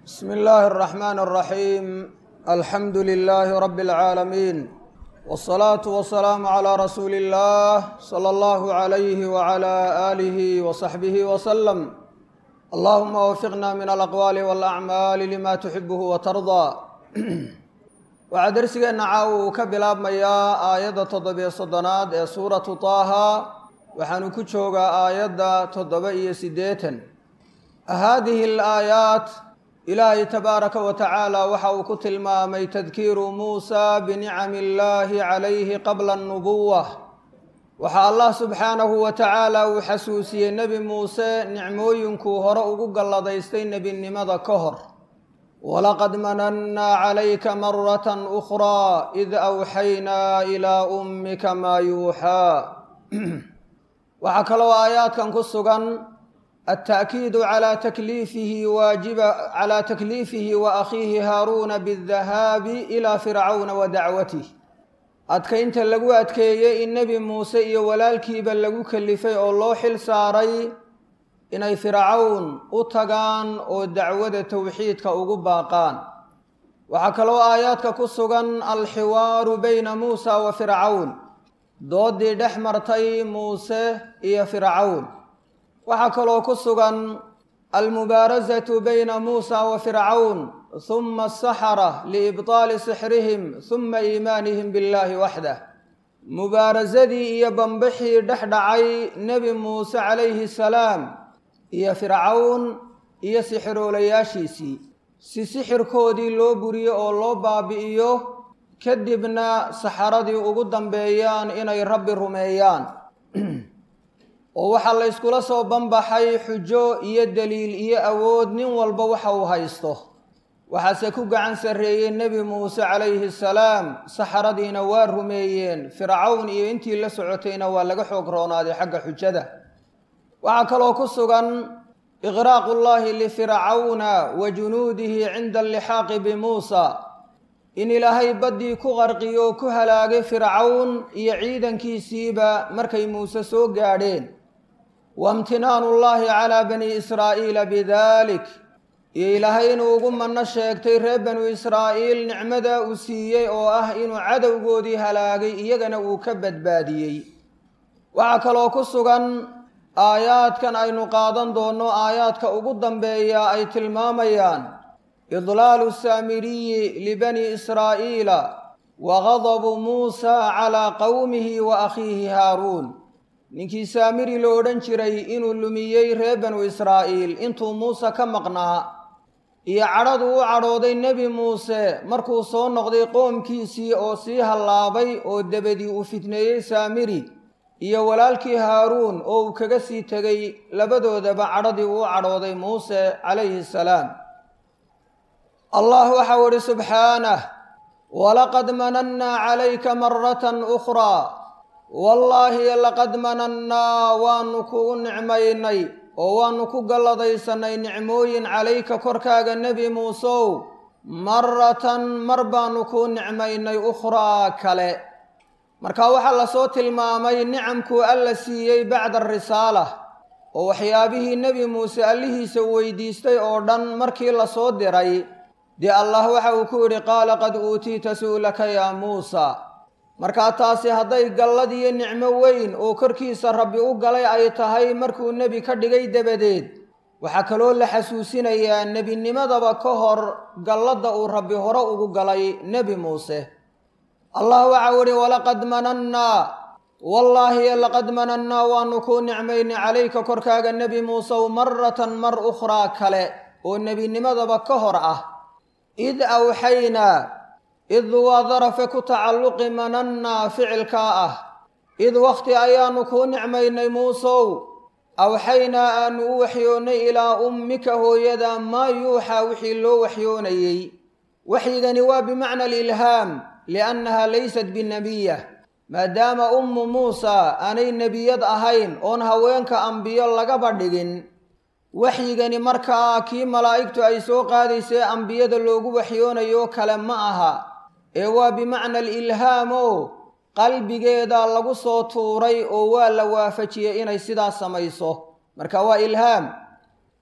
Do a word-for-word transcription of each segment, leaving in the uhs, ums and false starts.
بسم الله الرحمن الرحيم الحمد لله رب العالمين والصلاة والسلام على رسول الله صلى الله عليه وعلى آله وصحبه وسلم اللهم وفقنا من الأقوال والأعمال لما تحبه وترضى waxaa darsigeena caaw ka bilaabmayaa aayadda toddobiyo soddonaad ee suuratu taaha waxaanu ku joogaa aayadda toddoba iyo siddeetan haadihi alaayaat ilaahay tabaaraka wa tacaala waxa uu ku tilmaamay tadkiiru muusaa binicami illaahi calayhi qabla annubuwa waxaa allah subxaanahu wa tacaala uu xasuusiyey nebi muuse nicmooyinkuu hore ugu galladaystay nebinimada ka hor ولقد مننا عليك مرة أخرى إذ أوحينا إلى أمك ما يوحى وحكلوا آيات كان كسغن التأكيد على تكليفه واجب على تكليفه وأخيه هارون بالذهاب إلى فرعون ودعوته أتكينت لغو أتكيي النبي موسى ولالكي بل لغو كلفي الله حل ساري inay fircawn u tagaan oo dacwada tawxiidka ugu baaqaan waxaa kaloo aayaadka ku sugan alxiwaaru bayna muusa wa fircawn doodii dhex martay muuse iyo fircawn waxaa kaloo ku sugan almubaarazatu bayna muusa wa fircawn huma asaxara liibtaali sixrihim huma iimaanihim billaahi waxdah mubaarazadii iyo bambixii dhex dhacay nebi muuse calayhi salaam iyo fircawn iyo sixiroolayaashiisii si sixirkoodii loo buriyo oo loo baabi'iyo kadibna saxaradii ugu dambeeyaan inay rabbi rumeeyaan oo waxaa la yskula soo banbaxay xujo iyo daliil iyo awood nin walba waxa uu haysto waxaase ku gacan sarreeyey nebi muuse calayhi salaam saxaradiina waa rumeeyeen fircawn iyo intii la socotayna waa laga xoog roonaaday xagga xujada waxaa kaloo ku sugan iqraaqu llaahi lifircawna wa junuudihi cinda allixaaqi bimuusa in ilaahay baddii ku qarqiyo oo ku halaagay fircawn iyo ciidankiisiiba markay muuse soo gaadheen waimtinaanu llaahi calaa bani israa'iila bidalik iyo ilaahay inuu ugu manno sheegtay reer banu israa'iil nicmada uu siiyey oo ah inuu cadowgoodii halaagay iyagana uu ka badbaadiyey waxaa kaloo ku sugan aayaadkan aynu qaadan doonno aayaadka ugu dambeeya ay tilmaamayaan idlaalu saamiriyi libani israa'iila wa gadabu muusa calaa qowmihi wa akhiihi haaruun ninkii saamiri lo odhan jiray inuu lumiyey reer banu israa'iil intuu muuse ka maqnaa iyo cadhadu u cadhooday nebi muuse markuu soo noqday qoomkiisii oo sii hallaabay oo debadii uu fitneeyey saamiri iyo walaalkii haaruun oo uu kaga sii tegay labadoodaba cadhadii uu cadhooday muuse calayhi salaam allah waxau idhi subxaanah walaqad manannaa calayka maratan ukhraa wallaahi laqad manannaa waanu kugu nicmaynay oo waanu ku galladaysanay nicmooyin calayka korkaaga nebi muusow maratan mar baanu kuu nicmaynay ukhraa kale marka waxaa la soo tilmaamay nicamkuu alla siiyey bacda arisaala oo waxyaabihii nebi muuse allihiisa weydiistay oo dhan markii la soo diray dee allah waxa uu ku yidhi qaala qad uutiita su'laka yaa muusa markaa taasi hadday gallad iyo nicmo weyn oo korkiisa rabbi u galay ay tahay markuu nebi ka dhigay dabadeed waxaa kaloo la xasuusinayaa nebinimadaba ka hor galladda uu rabbi hore ugu galay nebi muuse allah waxau idhi walaqad manannaa wallaahi laqad manannaa waanu kuu nicmaynay calayka korkaaga nebi muusew maratan mar ukhraa kale oo nebinimadaba ka hor ah id awxaynaa id waa darafe ku tacalluqi manannaa ficilkaa ah id wakhti ayaanu kuu nicmaynay muusow awxaynaa aanu u waxyoonnay ilaa ummika hooyada maa yuuxaa wixii loo waxyoonayey waxyigani waa bimacna alilhaam liannaha laysat binnebiya maadaama ummu muusa aanay nebiyad ahayn oon haweenka ambiyo lagaba dhigin waxyigani markaa kii malaa'igtu ay soo qaadaysee ambiyada loogu waxyoonayo kale ma aha ee waa bimacna alilhaam oo qalbigeeda lagu soo tuuray oo waa la waafajiyey inay sidaas samayso marka waa ilhaam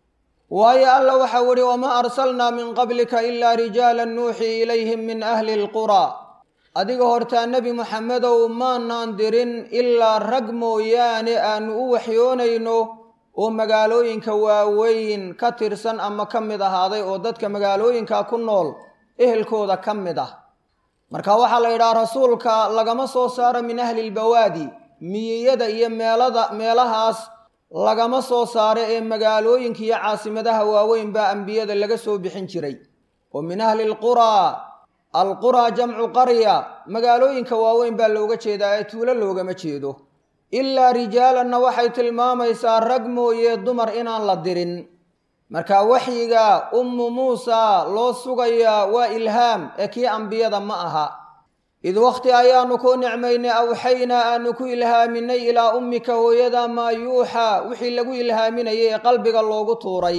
waayo alla waxa wuri wamaa arsalnaa min qablika ilaa rijaalan nuuxii ilayhim min ahli lquraa adiga hortaa nebi moxamedow maanaan dirin ilaa rag mooyaane aanu u waxyoonayno oo magaalooyinka waaweyn ka tirsan ama ka mid ahaaday oo dadka magaalooyinka ku nool ehelkooda ka mid ah marka waxaa la yidhaha rasuulka lagama soo saaro min ahli lbawaadi miyiyada iyo meelada meelahaas lagama soo saaro ee magaalooyinka iyo caasimadaha waaweyn baa ambiyada laga soo bixin jiray oo min ahli lquraa alquraa jamcu qarya magaalooyinka waaweyn baa looga jeedaa ee tuulo loogama jeedo ilaa rijaalanna waxay tilmaamaysaa rag mooye dumar inaan la dirin marka waxyiga ummu muusa loo sugayaa waa ilhaam ee kii ambiyada ma aha id waqti ayaanu ku nicmaynay awxaynaa aanu ku ilhaaminay ilaa ummika hooyada maa yuuxaa wixii lagu ilhaaminayay ee qalbiga loogu tuuray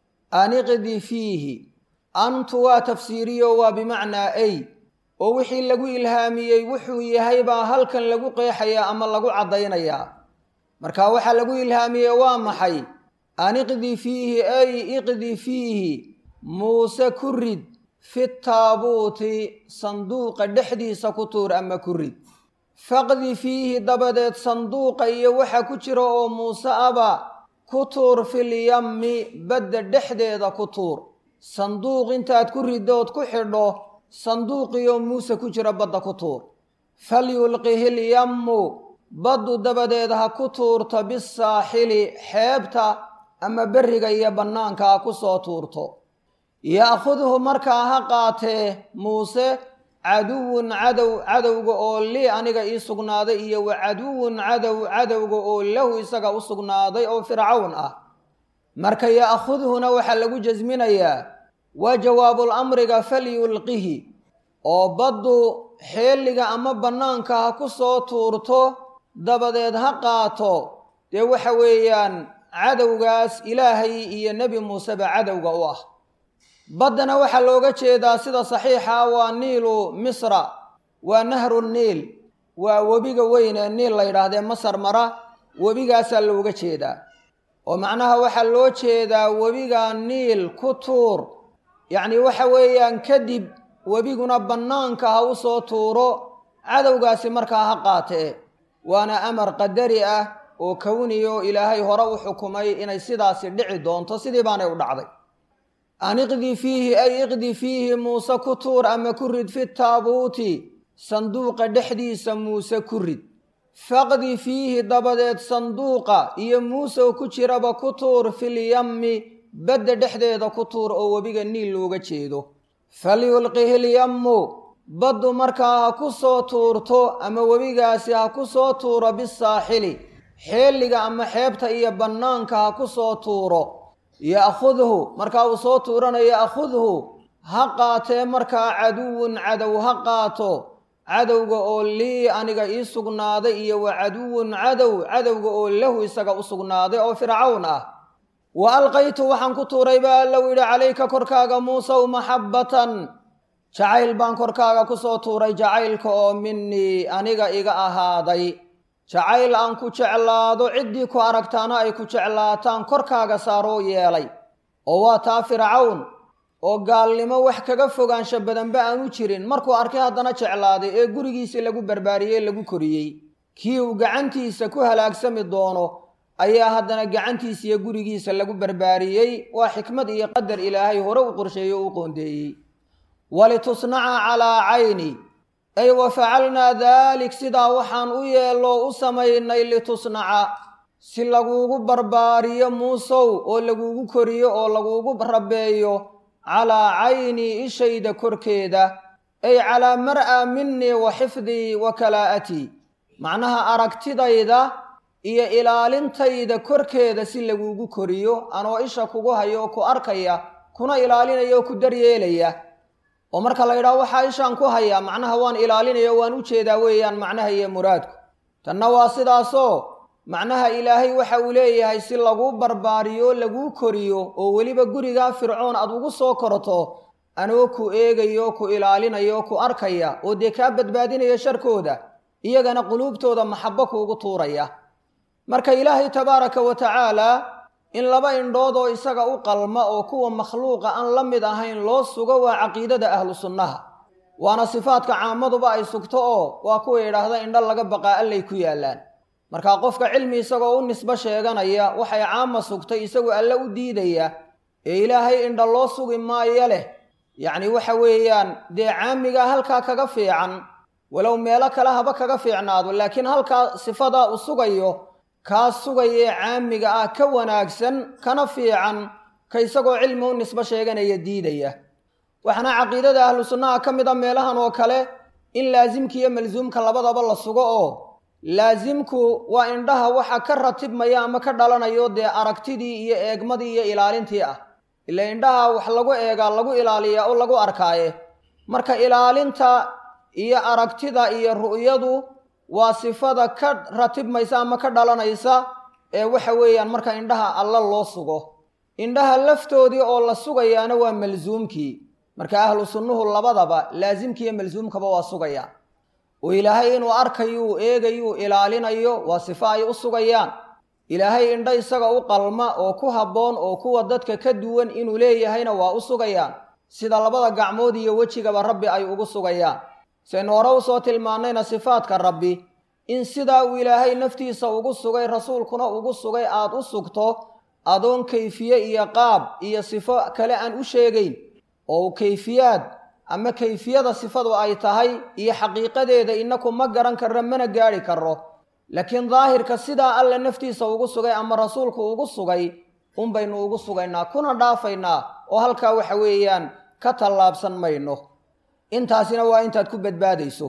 aniqdi fiihi antu waa tafsiiriyo waa bimacnaa ay oo wixii lagu ilhaamiyey wuxuu yahay baa halkan lagu qeexayaa ama lagu caddaynayaa marka waxaa lagu ilhaamiyey waa maxay aniqdi fiihi ay iqdi fiihi muuse ku rid fi taabuuti sanduuqa dhexdiisa ku tuur ama ku rid faqdi fiihi dabadeed sanduuqa iyo waxa ku jira oo muuse aba ku tuur filyammi badda dhexdeeda ku tuur sanduuq intaad ku ridood ku xidho sanduuqiyo muuse ku jira badda ku tuur falyulqihi lyammu baddu dabadeed ha ku tuurto bisaaxili xeebta ama berriga iyo bannaanka ha ku soo tuurto ya'khudhu markaa ha qaatee muuse caduwun cadow cadowga oo lii aniga ii sugnaaday iyo wa caduwun cadow cadowga oo lahu isaga u sugnaaday oo fircawn ah marka ya'khudhuna waxaa lagu jasminayaa waa jawaabul amriga falyulqihi oo baddu xeeliga ama bannaanka ha ku soo tuurto dabadeed ha qaato dee waxa weeyaan cadowgaas ilaahay iyo nebi muuseba cadowga u ah baddana waxaa looga jeedaa sida saxiixa waa niilu misra waa nahru niil waa webiga weyn ee niil la yidhaahdee masar mara webigaasaa looga jeedaa oo macnaha waxaa loo jeedaa webiga niil ku tuur yacni waxa weeyaan kadib webiguna bannaanka ha u soo tuuro cadowgaasi markaa ha qaatee waana amar qadari ah oo kowniyo ilaahay hore u xukumay inay sidaasi dhici doonto sidii baanay u dhacday an iqdi fiihi ay iqdi fiihi muuse ku tuur ama ku rid fi taabuuti sanduuqa dhexdiisa muuse ku rid faqdi fiihi dabadeed sanduuqa iyo muuse ku jiraba ku tuur filyammi badda dhexdeeda ku tuur oo webiga niil looga jeedo falyulqihi lyammu baddu markaa ha ku soo tuurto ama webigaasi ha ku soo tuuro bisaaxili xeeliga ama xeebta iyo bannaanka ha ku soo tuuro ya'khudhu markaa uu soo tuuranayo ya'khudhu ha qaatee markaa caduwun cadow ha qaato cadowga oo lii aniga ii sugnaaday iyo wa caduwun cadow cadowga oo lahu isaga u sugnaaday oo fircawn ah wa alqaytu waxaan ku tuuray baa allow yidhi calayka korkaaga muusow maxabbatan jacayl baan korkaaga ku soo tuuray jacaylka oo minii aniga iga ahaaday jacayl aan ku jeclaado ciddii ku aragtaana ay ku jeclaataan korkaaga saaroo yeelay oo waa taa fircawn oo gaalnimo wax kaga fogaansha badanba aanu jirin markuu arkay haddana jeclaaday ee gurigiisii lagu barbaariyey lagu koriyey kii uu gacantiisa ku halaagsami doono ayaa haddana gacantiisa iyo gurigiisa lagu barbaariyey waa xikmad iyo qadar ilaahay hore u qorsheeyey oo u qoondeeyey walitusnaca calaa cayni ay wa facalnaa daalik sidaa waxaan u yeelloo u samaynay litusnaca si laguugu barbaariyo muusow oo laguugu koriyo oo laguugu rabeeyo calaa caynii ishayda korkeeda ay calaa mar'a minii wa xifdii wa kalaa'atii macnaha aragtidayda iyo ilaalintayda korkeeda si laguugu koriyo anoo isha kugu hayo oo ku arkaya kuna ilaalinaya oo ku daryeelaya oo marka la yidhaho waxaa ishaan ku hayaa macnaha waan ilaalinaya waan u jeedaa weeyaan macnaha iyo muraadku tanna waa sidaasoo macnaha ilaahay waxa uu leeyahay si laguu barbaariyo laguu koriyo oo weliba gurigaa fircoon aad ugu soo korato anoo ku eegayo ku ilaalinayo ku arkaya oo dee kaa badbaadinaya sharkooda iyagana quluubtooda maxabbo kuugu tuuraya marka ilaahay tabaaraka wa tacaalaa in laba indhood oo isaga u qalma oo kuwa makhluuqa aan la mid ahayn loo sugo waa caqiidada ahlu sunnaha waana sifaadka caamaduba ay sugto oo waa kuwa yidhaahda indho laga baqaa allay ku yaallaan markaa qofka cilmi isagoo u nisbo sheeganaya waxay caama sugtay isagu alle u diidaya ee ilaahay indho loo sugi maayo leh yacni waxa weeyaan dee caamigaa halkaa kaga fiican walow meelo kale haba kaga fiicnaado laakiin halkaa sifadaa u sugayo kaa sugayee caamiga ah ka wanaagsan kana fiican ka isagoo cilmi u nisbo sheeganaya diidaya waxaana caqiidada ahlu sunnaha ka mid a meelahan oo kale in laasimka iyo malsuumka labadaba la sugo oo laasimku waa indhaha waxa ka ratibmaya ama ka dhalanayo dee aragtidii iyo eegmadii iyo ilaalintii ah ila indhaha wax lagu eegaa lagu ilaaliyaa oo lagu arkaaye marka ilaalinta iyo aragtida iyo ru'yadu waa sifada ka ratibmaysa ama ka dhalanaysa ee waxa weeyaan marka indhaha alla loo sugo indhaha laftoodii oo la sugayaana waa malsuumkii marka ahlu sunnuhu labadaba laasimka iyo malsuumkaba waa sugayaan oo ilaahay inuu arkayo eegayo ilaalinayo waa sifo ay u sugayaan ilaahay indho isaga u qalma oo ku habboon oo kuwa dadka ka duwan inuu leeyahayna waa u sugayaan sida labada gacmood iyo wejigaba rabbi ay ugu sugayaan saynu hore u soo tilmaannayna sifaadka rabbi in sidaa uu ilaahay naftiisa ugu sugay rasuulkuna ugu sugay aad u sugto adoon kayfiye iyo qaab iyo sifo kale aan u sheegayn oo kayfiyaad ama kayfiyada sifadu ay tahay iyo xaqiiqadeeda inaku ma garan karro mana gaari karro laakiin daahirka sidaa alle naftiisa ugu sugay ama rasuulku ugu sugay unbaynu ugu sugaynaa kuna dhaafaynaa oo halkaa waxa weeyaan ka tallaabsan mayno intaasina waa intaad ku badbaadayso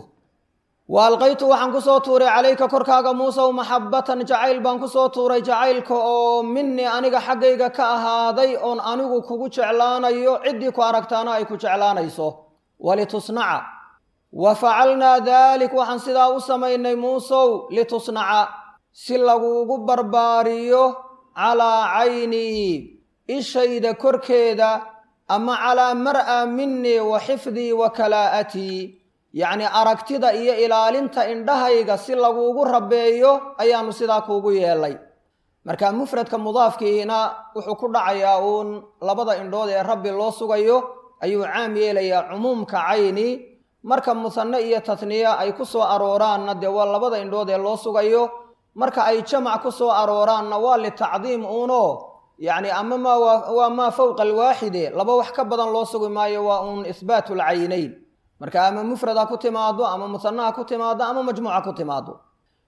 wa alqaytu waxaan ku soo tuuray calayka korkaaga muusow maxabbatan jacayl baan ku soo tuuray jacaylka oo minni aniga xaggayga ka ahaaday oon anigu kugu jeclaanayo ciddii ku aragtaana ay ku jeclaanayso walitusnaca wa facalnaa daalik waxaan sidaa u samaynay muusow litusnaca si laguugu barbaariyo calaa caynii ishayda korkeeda ama calaa mar'a minii wa xifdii wa kalaa'atii yacni aragtida iyo ilaalinta indhahayga si laguugu rabeeyo ayaannu sidaa kuugu yeelay marka mufradka mudaafkiina wuxuu ku dhacayaa uun labada indhood ee rabbi loo sugayo ayuu caam yeelayaa cumuumka cayni marka musanne iyo tatniya ay ku soo arooraanna dee waa labada indhood ee loo sugayo marka ay jamac ku soo arooraanna waa litacdiim uunoo yacni ama maa waa maa fowqa alwaaxide laba wax ka badan loo sugi maayo waa uun ihbaatu lcaynayn marka ama mufrad ha ku timaado ama musanna ha ku timaado ama majmuuca ku timaado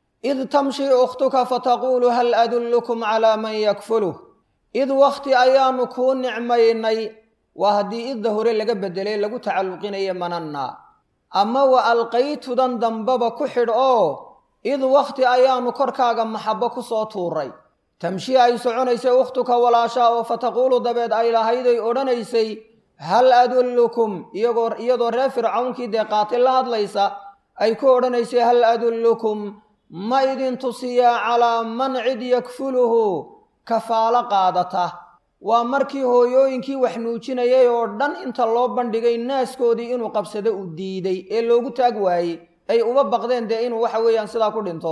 id tamshi ukhtuka fataquulu hal adullukum calaa man yakfuluh id wakhti ayaanu kuu nicmaynay waa haddii idda hore laga bedelay lagu tacalluqinayo manannaa ama wa alqaytudan dambaba ku xidh oo id wakhti ayaanu korkaaga maxabbo ku soo tuuray tamshi ay soconaysay ukhtuka walaashaa oo fataquulu dabeed ay lahayday odhanaysay hal adullukum iyagoo iyadoo reer fircawnkii dee qaatil la hadlaysa ay ku odhanaysay hal adullukum ma idin tusiyaa calaa man cid yakfuluhu kafaalo qaadata waa markii hooyooyinkii wax nuujinayay oo dhan inta loo bandhigay naaskoodii inuu qabsado u diiday ee loogu taag waayey ay uba baqdeen dee inuu waxa weeyaan sidaa ku dhinto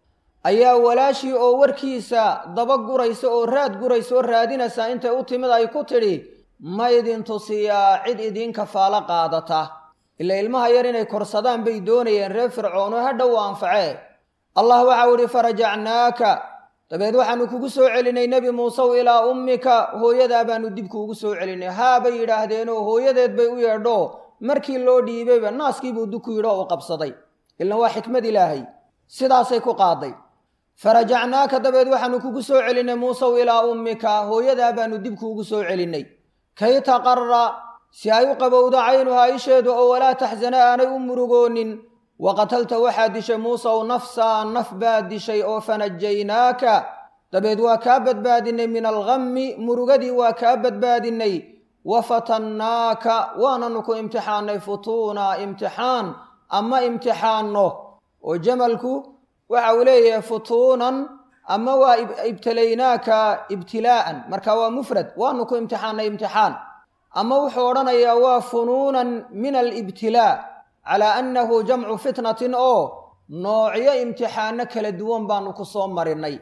ayaa walaashii oo warkiisa daba guraysa oo raad guraysa oo raadinaysa intay u timid ay ku tidhi ma idin tusiyaa cid idiin kafaalo qaadata ila ilmaha yar inay korsadaan bay doonayeen reer fircoon oo hadhow anfacee allah waxau idhi farajacnaaka dabeed waxaanu kugu soo celinay nebi muusew ilaa ummika hooyadaa baanu dib kuugu soo celinay haa bay yidhaahdeenoo hooyadeed bay u yeedho markii loo dhiibayba naaskiibuu duku yidho oo qabsaday ilan waa xikmad ilaahay sidaasay ku qaaday farajacnaaka dabeed waxaanu kugu soo celinay muusew ilaa ummika hooyadaa baanu dib kuugu soo celinay kay taqarra si ay u qabowdo caynuhaa isheedu oo walaa taxsana aanay u murugoonin waqatalta waxaa dishay muusew nafsaa naf baad dishay oo fanajaynaaka dabeed waa kaa badbaadinay min alghammi murugadii waa kaa badbaadinay wa fatannaaka waananu ku imtixaannay futuunaa imtixaan ama imtixaanno oo jamalku waxa uu leeyahay futuunan ama waa ibtalaynaaka ibtilaa'an marka waa mufrad waanu ku imtixaannay imtixaan ama wuxuu odhanayaa waa funuunan min alibtilaa calaa annahu jamcu fitnatin oo noocyo imtixaano kala duwan baanu ku soo marinay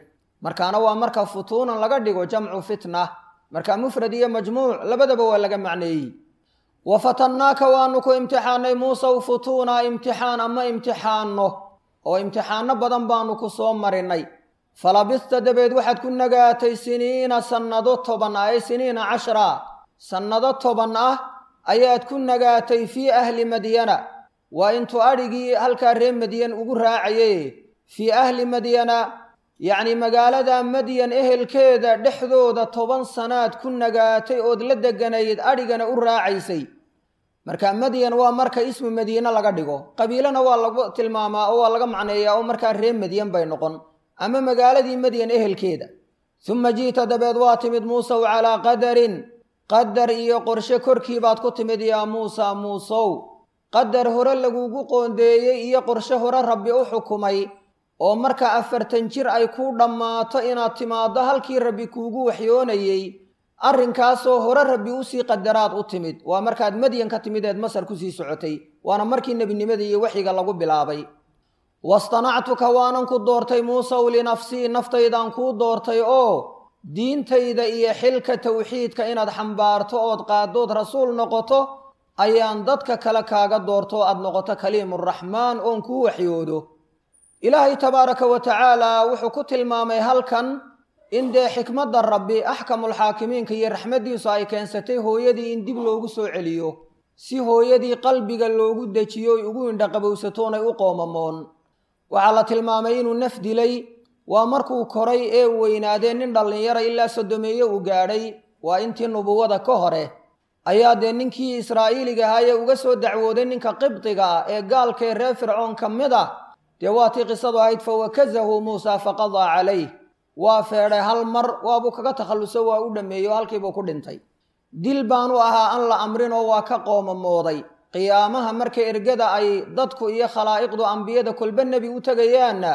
markaana waa marka futuunan laga dhigo jamcu fitna marka mufrad iyo majmuuc labadaba waa laga macneeyey wafatannaaka waanu ku imtixaanay muusow futuuna imtixaan ama imtixaano oo imtixaano badan baanu ku soo marinay falabista dabeed waxaad ku nagaatay siniina sannado toban ah ay siniina cashra sannado toban ah ayaad ku nagaatay fii ahli madyana waa intuu adhigii halkaa reer madyan ugu raacaye fii ahli madyana yacni magaalada madyan ehelkeeda dhexdooda toban sanaad ku nagaatay ood la deganayd adhigana u raacaysay marka madyan waa marka ismu madiine laga dhigo qabiilana waa lagu tilmaamaa oo waa laga macneeyaa oo markaa reer madyan bay noqon ama magaaladii madyan ehelkeeda uma ji'ta dabeed waa timid muusow calaa qadarin qadar iyo qorshe korkii baad ku timid yaa muusa muusow qadar hore lagugu qoondeeyey iyo qorshe hore rabbi u xukumay oo marka afartan jir ay ku dhammaato inaad timaaddo halkii rabbi kuugu waxyoonayey arrinkaasoo hore rabbi usii qadaraad u timid waa markaad madyan ka timideed masar kusii socotay waana markii nebinimada iyo waxyiga lagu bilaabay wastanactuka waanan ku doortay muusow linafsii naftaydaan kuu doortay oo diintayda iyo xilka tawxiidka inaad xambaarto ood qaaddood rasuul noqoto ayaan dadka kale kaaga doorto aad noqoto kaliimuraxmaan oon kuu waxyoodo ilaahay tabaaraka wa tacaala wuxuu ku tilmaamay halkan in dee xikmadda rabbi axkamulxaakimiinka iyo raxmaddiisu ay keensatay hooyadii in dib loogu soo celiyo si hooyadii qalbiga loogu dejiyo oy ugu indhaqabowsatoonay u qoomamoon waxaa la tilmaamay inuu naf dilay waa markuu koray ee weynaadee nin dhallinyara ilaa sodomeeye uu gaadhay waa intii nubuwada ka hore ayaa dee ninkii israa'iiliga ahaa ee uga soo dacwooday ninka qibdiga ah ee gaalkaee reer fircoon ka mid ah dee waa tii qisadu ahayd fawakazahu muusa faqadaa calayh waa feedhay hal mar waabuu kaga takhalluso waa u dhammeeyey oo halkiibuu ku dhintay dil baanu ahaa aan la amrinoo waa ka qoomamooday qiyaamaha marka ergada ay dadku iyo khalaa'iqdu ambiyada kolba nebi u tegayaanna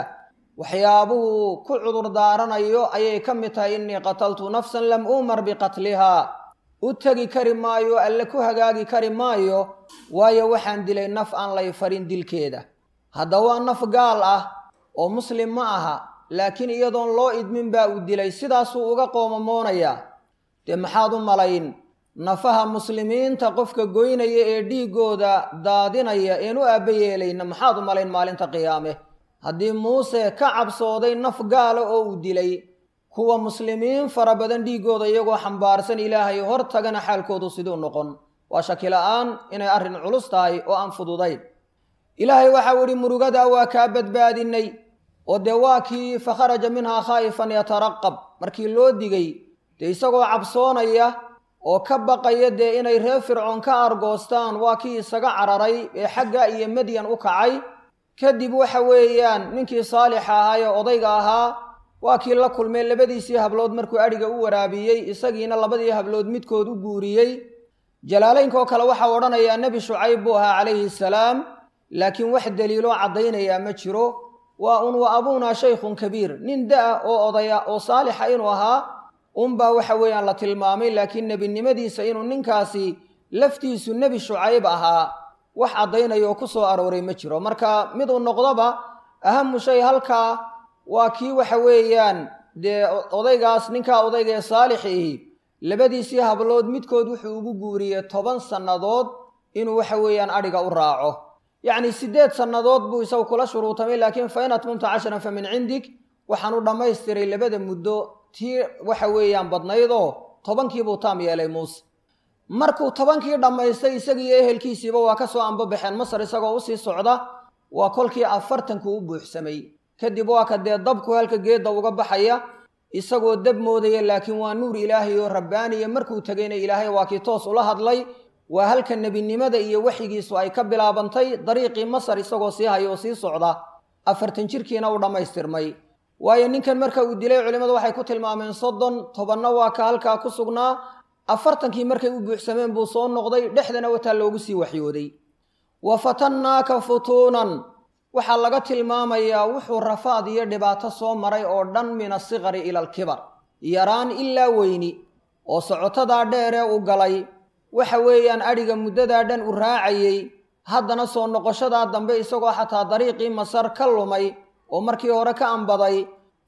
waxyaabuhu ku cudur daaranayo ayay ka mid tahay innii qataltu nafsan lam uumar biqatlihaa u tegi kari maayo alle ku hagaagi kari maayo waayo waxaan dilay naf aan lay farin dilkeeda hadda waa naf gaal ah oo muslim ma aha laakiin iyadoon loo idmin baa uu dilay sidaasuu uga qoomamoonayaa dee maxaad u malayn nafaha muslimiinta qofka goynaya ee dhiiggooda daadinaya een u aabba yeelayna maxaad u malayn maalinta qiyaame haddii muuse ka cabsooday naf gaala oo uu dilay kuwa muslimiin fara badan dhiiggooda iyagoo xambaarsan ilaahay hor tagana xaalkoodu siduu noqon waa shaki la'aan inay arrin culus tahay oo aan fududayn ilaahay waxau idhi murugadaa waa kaa badbaadinay oo dee waa kii fakharaja minhaa khaa'ifan yataraqab markii loo digay dee isagoo cabsoonaya oo ka baqaya dee inay reer fircoon ka argoostaan waa kii isaga cararay ee xagga iyo madyan u kacay kadib waxa weeyaan ninkii saalixa ahaa ee odayga ahaa waa kii la kulmay labadiisii hablood markuu adhiga u waraabiyey isagiina labadii hablood midkood u guuriyey jalaalaynkaoo kale waxaa odhanayaa nebi shucayb buu ahaa calayhi salaam laakiin wax daliiloo caddaynayaa ma jiro waa un wa abuunaa shaykhun kabiir nin da-a oo odaya oo saalixa inuu ahaa unbaa waxa weeyaan la tilmaamay laakiin nebinimadiisa inuu ninkaasi laftiisu nebi shucayb ahaa wax caddaynaya oo ku soo arooray ma jiro marka mid uu noqdoba ahamu shay halkaa waa kii waxa weeyaan dee odaygaas ninkaa odayga ee saalixii labadiisii hablood midkood wuxuu ugu guuriyey toban sannadood inuu waxa weeyaan adhiga u raaco yacni siddeed sannadood buu isagu kula shuruutamay laakiin fa in atmamta casharan fa min cindik waxaan u dhammaystiray labada muddo tii waxa weeyaan badnaydoo tobankiibuu taam yeelay muuse markuu tobankii dhammaystay isagiiyo ehelkiisiiba waa ka soo ambabaxeen masar isagoo usii socda waa kolkii afartanku u buuxsamay kadib waa ka dee dabku halka geedda uga baxaya isagoo dab moodaya laakiin waa nuur ilaahay oo rabbaaniya markuu tegayna ilaahay waa kii toos ula hadlay waa halka nebinimada iyo waxyigiisu ay ka bilaabantay dariiqii masar isagoo sii haya oo sii socda afartan jirkiina u dhammaystirmay waayo ninkan marka uu dilay culimmadu waxay ku tilmaameen soddon tobanna waa ka halkaa ku sugnaa afartankii markay u buuxsameen buu soo noqday dhexdana wataa loogu sii waxyooday wa fatannaaka futuunan waxaa laga tilmaamayaa wuxuu rafaad iyo dhibaato soo maray oo dhan min asikari ila alkibar yaraan ilaa weyni oo socotadaa dheeree u galay waxa weeyaan adhiga muddadaa dhan u raacayey haddana soo noqoshadaa dambe isagoo xataa dariiqii masar ka lumay oo markii hore ka ambaday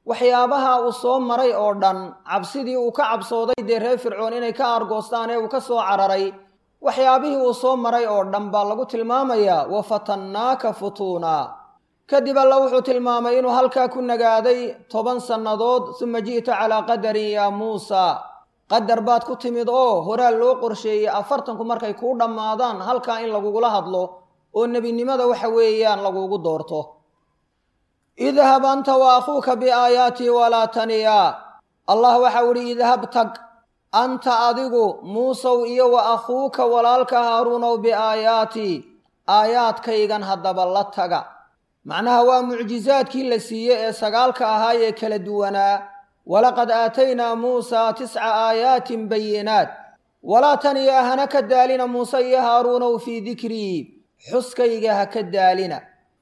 waxyaabaha uu soo maray oo dhan cabsidii uu ka cabsooday dee reer fircoon inay ka aargoostaan ee uu ka soo cararay waxyaabihii uu soo maray oo dhan baa lagu tilmaamayaa wafatannaaka futuunaa kadib alla wuxuu tilmaamay inuu halkaa ku nagaaday toban sannadood uma ji'ta calaa qadarin yaa muusaa qadar baad ku timid oo horaa loo qorsheeyey afartanku markay kuu dhammaadaan halkaa in lagugula hadlo oo nebinimada waxa weeyaan lagugu doorto idhab anta wa akhuuka biaayaatii walaa taniyaa allah waxau idhi idhab tag anta adigu muusow iyo wa akhuuka walaalka haaruunow biaayaatii aayaadkaygan haddaba la taga macnaha waa mucjizaadkii la siiyey ee sagaalka ahaa ee kala duwanaa walaqad aataynaa muusaa tisca aayaatin bayinaat walaa taniyaa hana ka daalina muuse iyo haaruunow fii dikrii xuskayga ha ka daalina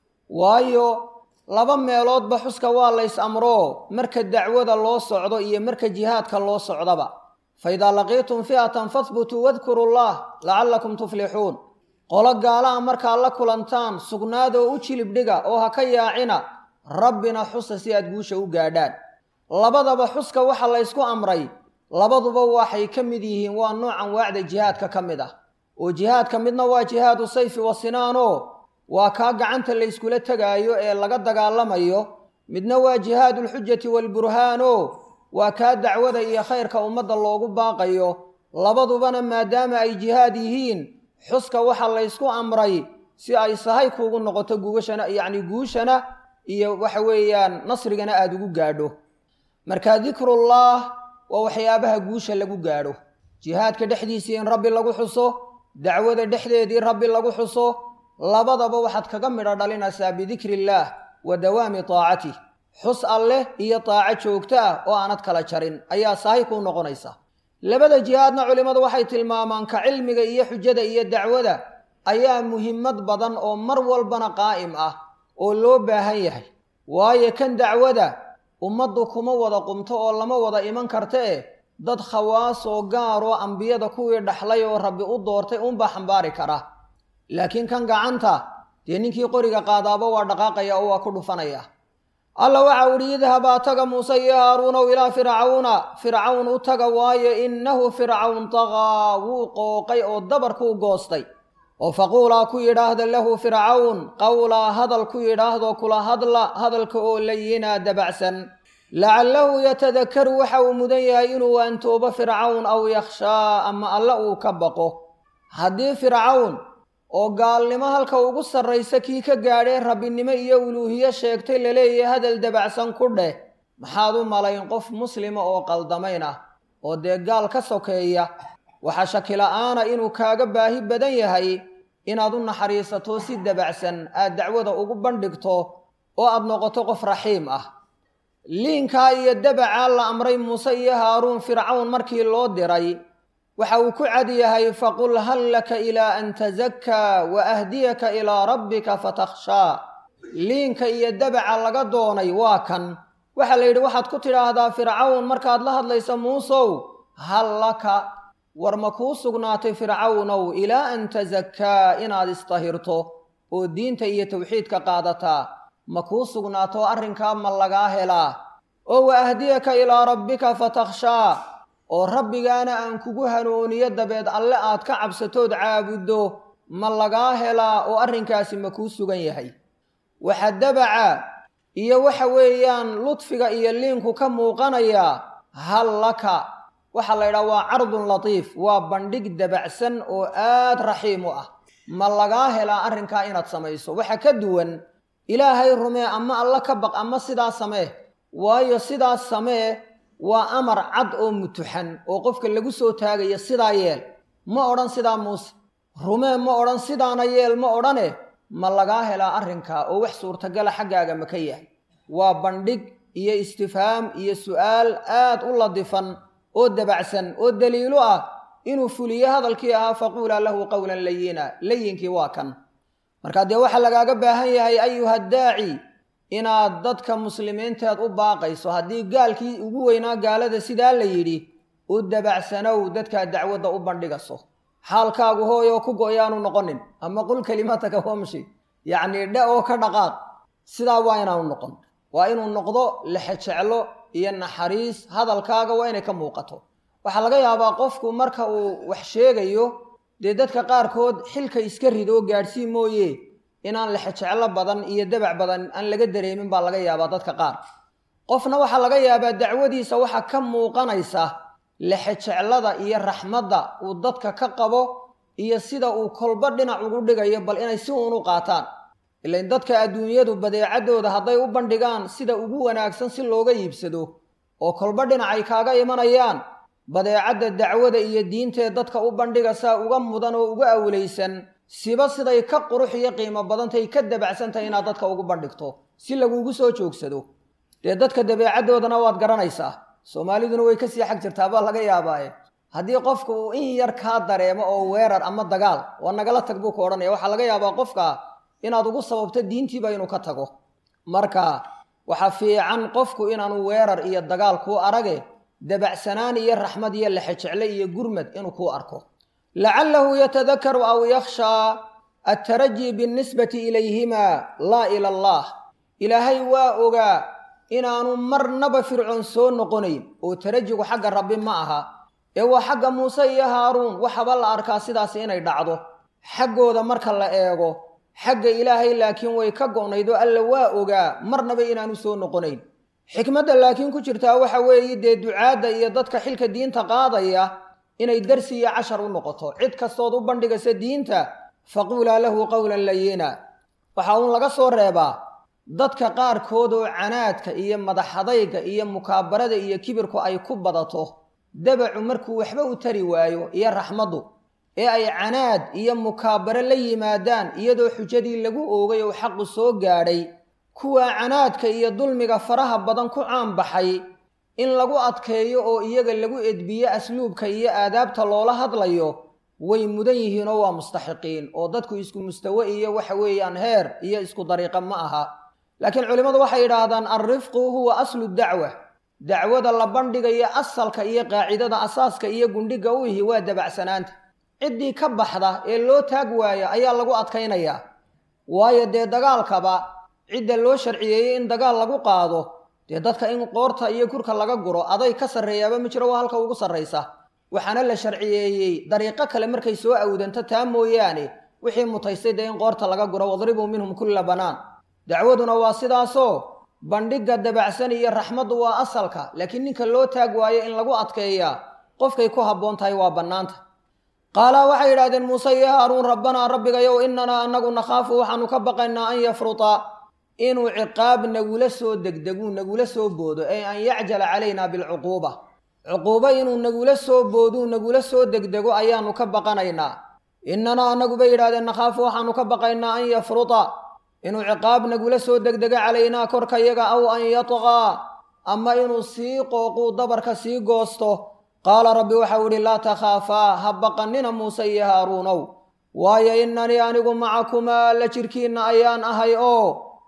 waayo laba meeloodba xuska waa lays amroo marka dacwada loo socdo iyo marka jihaadka loo socdaba fa idaa laqiitum fi'atan fahbutuu wadkuru llah lacallakum tuflixuun qolo gaalaha markaad la kulantaan sugnaadoo u jilib dhiga oo ha ka yaacina rabbina xusa si aad guusha u gaadhaan labadaba xuska waxa laysku amray labaduba waxay ka mid yihiin waa nooc anwaacda jihaadka ka mid ah oo jihaadka midna waa jihaadu sayfi wa sinaanoo waa kaa gacanta layskula tegaayo ee laga dagaalamayo midna waa jihaadulxujati waalburhaanoo waa kaa dacwada iyo khayrka ummadda loogu baaqayo labadubana maadaama ay jihaad yihiin xuska waxa laysku amray si ay sahay kuugu noqoto gugashana yacni guushana iyo waxa weeyaan nasrigana aada ugu gaadho markaa dikrullaah waa waxyaabaha guusha lagu gaadho jihaadka dhexdiisii in rabbi lagu xuso dacwada dhexdeedii rabbi lagu xuso labadaba waxaad kaga midho dhalinaysaa bidikri illaah wa dawaami taacatih xus alleh iyo taaco joogto ah oo aanad kala jarin ayaa sahay kuu noqonaysa labada jihaadna culimmadu waxay tilmaamaan ka cilmiga iyo xujada iyo dacwada ayaa muhimmad badan oo mar walbana qaa'im ah oo loo baahan yahay waayo kan dacwada ummaddu kuma wada qumto oo lama wada iman karta eh dad khawaas oo gaar oo ambiyada kuwii dhaxlay oo rabbi u doortay uunbaa xambaari kara laakiin kan gacanta dee ninkii qoriga qaadaaba waa dhaqaaqaya oo waa ku dhufanaya alla waxau idhi idhabaa taga muuse iyo haaruunow ilaa fircawna fircawn u taga waayo innahu fircawn taqaa wuu qooqay oo dabarkuu goostay oo faquulaa ku yidhaahda lahu fircawn qawlaa hadal ku yidhaahdo kula hadla hadalka oo layinaa dabacsan lacallahu yatadakaru waxa uu mudan yahay inuu waantoobo fircawn aw yakhshaa ama alla uu ka baqo haddii fircawn oo gaalnimo halka ugu sarraysa kii ka gaadhee rabbinimo iyo uluuhiye sheegtay laleeyahay hadal dabacsan ku dheh maxaad u malayn qof muslima oo qaldamayn ah oo dee gaal ka sokeeya waxaa shakila'aana inuu kaaga baahi badan yahay inaad u naxariisato si dabacsan aad dacwada ugu bandhigto oo aad noqoto qof raxiim ah liinkaa iyo dabacaa la amray muuse iyo haaruun fircawn markii loo diray waxa uu ku cad yahay faqul hal laka ilaa an tazakkaa wa ahdiyaka ilaa rabbika fatakhshaa liinka iyo dabaca laga doonay waa kan waxaa la yidhi waxaad ku tidhaahdaa fircawn markaad la hadlaysa muusow hal laka war ma kuu sugnaatay fircawnow ilaa an tazakkaa inaad istahirto oo diinta iyo tawxiidka qaadataa ma kuu sugnaato arrinkaa ma lagaa helaa oo wa ahdiyaka ilaa rabbika fatakhshaa oo rabbigaana aan kugu hanuuniyo dabeed alle aad ka cabsatood caabuddo ma lagaa helaa oo arrinkaasi ma kuu sugan yahay waxa dabaca iyo waxa weeyaan ludfiga iyo liinku ka muuqanayaa hal laka waxaa la yidhaha waa cardun latiif waa bandhig dabacsan oo aad raxiim u ah ma lagaa helaa arrinkaa inaad samayso waxa ka duwan ilaahay rumee ama alla ka baq ama sidaa samee waayo sidaas samee waa amar cad oo mutuxan oo qofka lagu soo taagaya sidaa yeel ma odhan sidaa muuse rumee ma odhan sidaana yeel ma odhane ma lagaa helaa arrinkaa oo wax suurtagala xaggaaga ma ka yahay waa bandhig iyo istifhaam iyo su'aal aad u ladifan oo dabacsan oo daliilo ah inuu fuliyo hadalkii ahaa faquulaa lahu qowlan layina layinkii waa kan markaa dee waxaa lagaaga baahan yahay ayuha daaci inaad dadka muslimiinteed u baaqayso haddii gaalkii ugu weynaa gaalada sidaa la yidhi u dabacsanow dadkaad dacwadda u bandhigaso xaalkaagu hooyoo ku go'yaanu noqonin ama qul kelimataka wamshi yacnii dhe oo ka dhaqaaq sidaa waa inaanu noqon waa inuu noqdo lexejeclo iyo naxariis hadalkaaga waa inay ka muuqato waxaa laga yaabaa qofku marka uu wax sheegayo dee dadka qaarkood xilka iska rido gaadhsii mooye inaan lexejeclo badan iyo dabac badan aan laga dareemin baa laga yaabaa dadka qaar qofna waxaa laga yaabaa dacwadiisa waxa ka muuqanaysa lexejeclada iyo raxmadda uu dadka ka qabo iyo sida uu kolba dhinac ugu dhigayo bal inay si uun u qaataan ilaan dadka adduunyadu badeecadooda hadday u bandhigaan sida ugu wanaagsan si looga iibsado oo kolba dhinacay kaaga imanayaan badeecadda dacwada iyo diintee dadka u bandhiga saa uga mudan oo uga awlaysan siba siday ka qurux iyo qiimo badantay ka dabacsantahay inaad dadka ugu bandhigto si lagugu soo joogsado dee dadka dabeecadoodana waad garanaysaa soomaaliduna way kasii xag jirtaa baa laga yaabaaye haddii qofku uu in yar kaa dareemo oo weerar ama dagaal waa nagala tag buu ka odhanaya waxaa laga yaabaa qofka inaad ugu sababto diintiiba inuu ka tago marka waxaa fiican qofku inaanu weerar iyo dagaal kuu arage dabacsanaan iyo raxmad iyo lexejecle iyo gurmad inuu kuu arko lacalahu yatadakaru aw yakhshaa attaraji binnisbati ilayhima laa ila allah ilaahay waa ogaa inaanu marnaba fircoon soo noqonayn oo tarajigu xagga rabbi ma aha ee waa xagga muuse iyo haaruun waxaba la arkaa sidaas inay dhacdo xaggooda marka la eego xagga ilaahay laakiin way ka go'nayd oo alla waa ogaa marnaba inaanu soo noqonayn xikmadda laakiin ku jirtaa waxa weeye dee ducaadda iyo dadka xilka diinta qaadaya inay darsi iyo cashar u noqoto cid kastood u bandhigaysa diinta faquulaa lahu qowlan layina waxa uun laga soo reebaa dadka qaarkood oo canaadka iyo madaxadayga iyo mukaabarada iyo kibirku ay ku badato dabacu markuu waxba u tari waayo iyo raxmaddu ee ay canaad iyo mukaabaro la yimaadaan iyadoo xujadii lagu oogay oo xaqu soo gaadhay kuwa canaadka iyo dulmiga faraha badan ku caanbaxay in lagu adkeeyo oo iyaga lagu edbiyo asluubka iyo aadaabta loola hadlayo way mudan yihiin oo waa mustaxiqiin oo dadku isku mustawe iyo waxa weeyaan heer iyo isku dariiqa ma aha laakiin culimmadu waxay yidhaahdaan alrifqu huwa aslu dacwa dacwada la bandhigayo asalka iyo qaacidada asaaska iyo gundhiga u ihi waa dabacsanaanta ciddii ka baxda ee loo taag waaya ayaa lagu adkaynayaa waayo dee dagaalkaba cidda loo sharciyeeyey in dagaal lagu qaado dee dadka in qoorta iyo kurka laga guro aday ka sarreeyaaba ma jiro waa halka ugu sarraysa waxaana la sharciyeeyey dariiqo kale markay soo awdanto taa mooyaane wixii mutaystay dee in qoorta laga guro wadribuu minhum kulla banaan dacwaduna waa sidaasoo bandhigga dabacsan iyo raxmaddu waa asalka laakiin ninka loo taag waayo in lagu adkeeyaa qofkay ku habboon tahay waa bannaanta qaala waxay yidhahdeen muuse iyo haaruun rabbanaa rabbigayow innanaa annagu nakhaafu waxaanu ka baqaynaa an yafruta inuu ciqaab nagula soo degdeguu nagula soo boodo ee an yacjala calaynaa bilcuquuba cuquubo inuu nagula soo booduu nagula soo degdego ayaanu ka baqanaynaa innanaa annagu bay yidhahdeen nakhaafu waxaanu ka baqaynaa an yafruta inuu ciqaab nagula soo degdego calaynaa korkayaga aw an yatqaa ama inuu sii qooquu dabarka sii goosto qaala rabbi waxau idhi laa takhaafaa ha baqannina muuse iyo haaruunow waayo innanii anigu macakumaa la jirkiinna ayaan ahay oo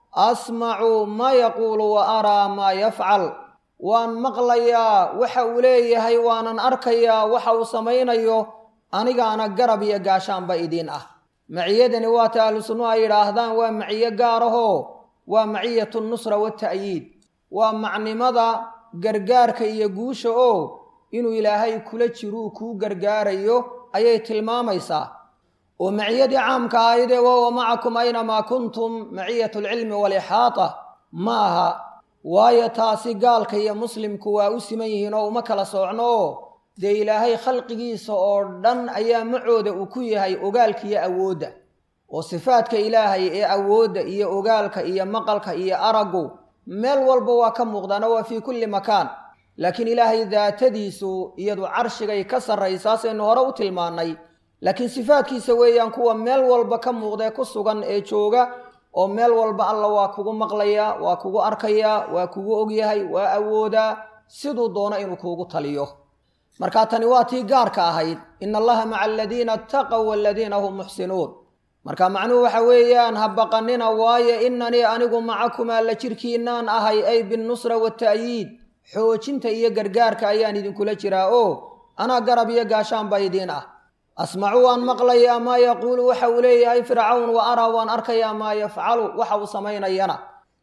asmacu maa yaquulu wa araa maa yafcal waan maqlayaa waxa uu leeyahay waanan arkayaa waxa uu samaynayo anigaana garab iyo gaashaanba idiin ah maciyadani waata ahlu sunnu ay yidhaahdaan waa maciyo gaarahoo waa maciyatu nusra wata'yiid waa macnimada gargaarka iyo guusha oo inuu ilaahay kula jiruu kuu gargaarayo ayay tilmaamaysaa oo maciyadii caamka ahaydee wahuwa macakum aynamaa kuntum maciyatu alcilmi walixaata ma aha waayo taasi gaalka iyo muslimku waa u siman yihiin oo uma kala soocno oo dee ilaahay khalqigiisa oo dhan ayaa macooda uu ku yahay ogaalka iyo awoodda oo sifaadka ilaahay ee awoodda iyo ogaalka iyo maqalka iyo araggu meel walba waa ka muuqdaana waa fii kulli makaan laakiin ilaahay daatadiisu iyadu carshigay ka sarraysaasaynu hore u tilmaannay laakiin sifaadkiisa weeyaan kuwa meel walba ka muuqdee ku sugan ee jooga oo meel walba alla waa kugu maqlayaa waa kugu arkayaa waa kugu ogyahay waa awoodaa siduu doono inuu kuugu taliyo markaa tani waa tii gaarka ahayd ina allaha maca aladiina attaqow waladiina hum muxsinuun marka macnuhu waxa weeyaan ha baqannina waayo inanii anigu macakumaa la jirkiinaan ahay ay binnusra wata'yiid xoojinta iyo gargaarka ayaan idinkula jiraa oo anaa garab iyo gaashaan baa idiin ah asmacu waan maqlayaa maa yaquulu waxa uu leeyahay fircawn wa araa waan arkayaa maa yafcalu waxa uu samaynayana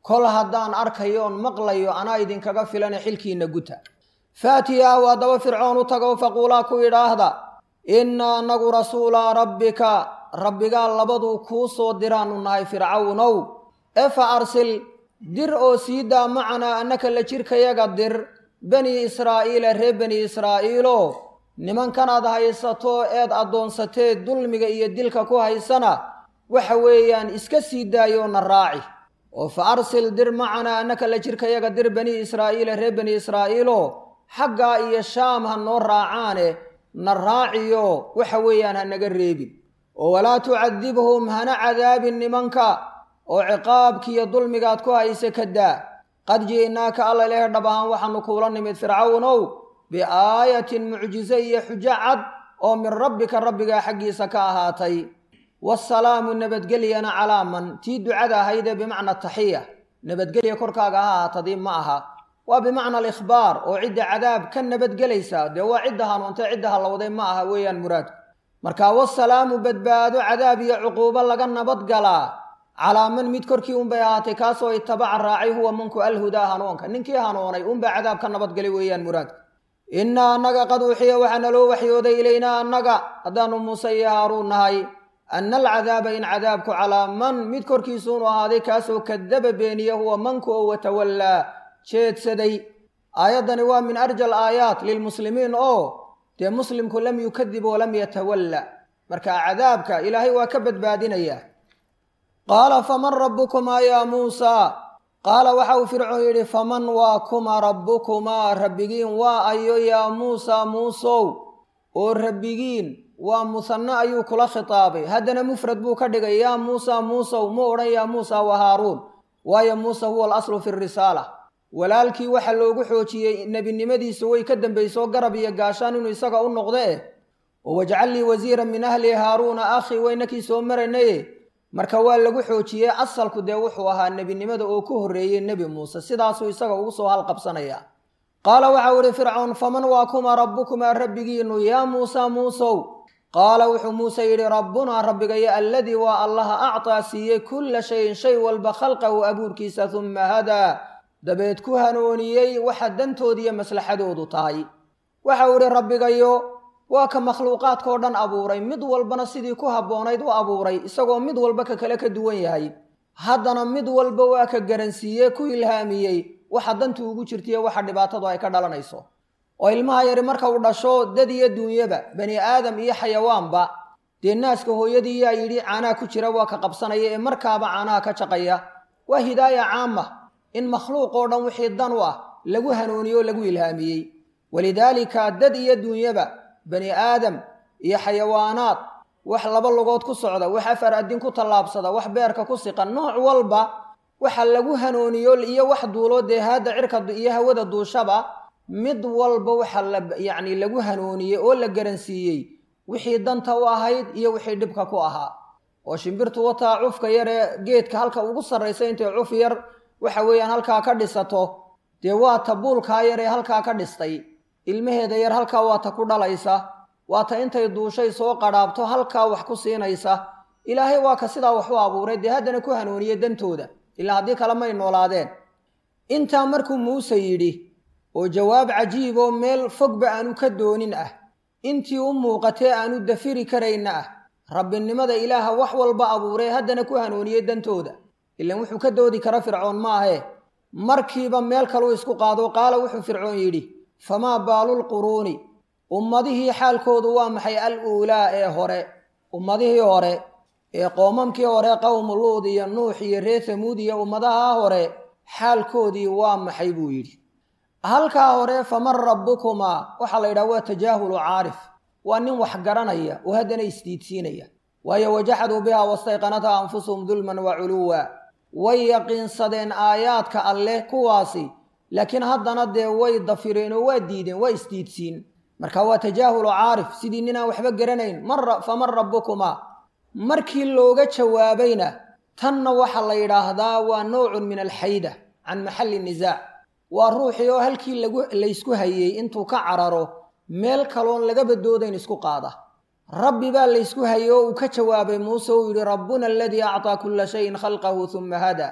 kol haddaan arkayoon maqlayo anaa idinkaga filane xilkiinna guta faatiyaa waa daba fircoon u tago faquulaa ku idhaahda innaa anagu rasuulaa rabbika rabbigaa labaduu kuu soo diraannu nahay fircawnow ee fa arsil dir oo sii daa macanaa annaka la jirkayaga dir bani israa'iila reer bani israa'iilo nimankanaad haysato eed addoonsatee dulmiga iyo dilka ku haysana waxa weeyaan iska sii daayoona raaci oo fa arsil dir macanaa annaka la jirkayaga dir bani israa'iila reer bani israa'iilo xaggaa iyo shaam ha noo raacaane na raaciyo waxa weeyaan ha naga reebin oo walaa tucadibhum hana cadaabin nimanka oo ciqaabkiiyo dulmigaad ku haysa ka daa qad ji'naaka alla ilaahay dhab ahaan waxaanu kuula nimid fircawnow biaayatin mucjize iyo xujo cad oo min rabbika rabbigaa xaggiisa ka ahaatay waasalaamu nabadgelyana calaa man tii ducada ahaydee bimacna taxiya nabadgelya korkaaga ha ahaatadii ma aha waa bimacna alikhbaar oo cidda cadaab ka nabadgelaysa dee waa cidda hanuuntay cidda halowday ma aha weeyaan muraadku marka wasalaamu badbaado cadaab iyo cuquubo laga nabadgalaa calaa man mid korkii unbay ahaatay kaasoo itabaca raacay huwa manku alhudaa hanuunka ninkii hanuunay unbaa cadaab ka nabadgelay weeyaan muraadku innaa annaga qad uxiya waxaa naloo waxyooday ilaynaa annaga haddaanu muuse iyo haaruun nahay anna alcadaaba in cadaabku calaa man mid korkiisuunu ahaaday kaasoo kadaba beeniya huwa manku oo watawallaa jeedsaday aayaddani waa min arja al aayaat lilmuslimiin oo dee muslimku lam yukadib walam yatawalla marka cadaabka ilaahay waa ka badbaadinayaa qaala faman rabbukumaa yaa muusaa qaala waxa uu fircoon yidhi faman waa kuma rabbukumaa rabbigiin waa ayo yaa muusaa muusow oo rabbigiin waa musanno ayuu kula khitaabay haddana mufrad buu ka dhigay yaa muusaa muusow mu odhan yaa muusaa wa haaruun waayo muuse huwa alaslu fi risaala walaalkii waxa loogu xoojiyey nebinimadiisa way ka dambaysoo garab iyo gaashaan inuu isaga u noqdo eh oo wajcal lii wasiiran min ahli haaruuna akhii waynakii soo maranaye marka waa lagu xoojiyey asalku dee wuxuu ahaa nebinimada oo ku horreeyey nebi muuse sidaasuu isaga ugu soo halqabsanaya qaala waxau ihi fircoon faman waa kuma rabbukumaa rabbigiinu yaa muusaa muusow qaala wuxuu muuse yidhi rabbunaa rabbigaya alladii waa allaha actaa siiyey kulla shayin shay walba khalqahu abuurkiisa humma hadaa dabeed ku hanuuniyey waxa dantoodiiyo maslaxadoodu tahay waxau idhi rabbigayo waa ka makhluuqaadkao dhan abuuray mid walbana sidii ku habboonayd u abuuray isagoo mid walba ka kale ka duwan yahay haddana mid walba waa ka garansiiyey ku ilhaamiyey waxa dantu ugu jirtaiyo waxa dhibaatadu ay ka dhalanayso oo ilmaha yari marka uu dhasho dad iyo duunyaba bani aadam iyo xayawaanba dee naaska hooyadii yaa yidhi caanaha ku jira waa ka qabsanaya ee markaaba caanaha ka jaqaya waa hidaaya caama in makhluuq oo dhan wixii dan u ah lagu hanuuniyo o lagu ilhaamiyey walidaalika dad iyo duunyaba bani aadam iyo xayawaanaad wax laba lugood ku socda wax afar adin ku tallaabsada wax beerka ku siqan nooc walba waxa lagu hanuuniyo iyo wax duuloo dee haadda cirka iyo hawada duushaba mid walba waxa la yacni lagu hanuuniyey oo la garansiiyey wixii danta u ahayd iyo wixii dhibka ku ahaa oo shimbirtu wataa cufka yar ee geedka halka ugu sarraysa intay cuf yar waxa weeyaan halkaa ka dhisato dee waa ta buulkaa yar ee halkaa ka dhistay ilmaheeda yar halkaa waa ta ku dhalaysa waa ta intay duushay soo qadhaabto halkaa wax ku siinaysa ilaahay waa ka sidaa wax u abuuray dee haddana ku hanuuniyey dantooda ilaa haddii kale may noolaadeen intaa markuu muuse yidhi oo jawaab cajiib oo meel fogba aanu ka doonin ah intii u muuqatee aanu dafiri karayna ah rabbinimada ilaaha wax walba abuuray haddana ku hanuuniyey dantooda ilaan wuxuu ka doodi kara fircoon maahee markiiba meel kaluu isku qaado qaala wuxuu fircoon yidhi famaa baalulquruuni ummadihii xaalkoodu waa maxay al uulaa ee hore ummadihii hore ee qoomamkii hore qowmu luud iyo nuux iyo reer hamuud iyo ummadaha hore xaalkoodii waa maxay buu yidhi halkaa hore faman rabbukumaa waxaa la yidhaha waa tajaahulu caarif waa nin wax garanaya oo haddana isdiidsiinaya waayo wajaxaduu bihaa wastayqanatha anfusuhum dulman wa culuwa way yaqiinsadeen aayaadka alleh kuwaasi laakiin haddana dee way dafireen oo waa diideen waa isdiidsiin marka waa tajaahulu caarif sidii ninaan waxba garanayn faman rabbukumaa markii looga jawaabayna tanna waxaa la yidhaahdaa waa noocun min alxayda can maxalli nisaac waa ruuxii oo halkii laysku hayey intuu ka cararo meel kaloon laga badoodayn isku qaada rabbi baa laysku hayey oo uu ka jawaabay muuse uu yidhi rabbuna aladii acطaa kulla shayin khalqahu uma hada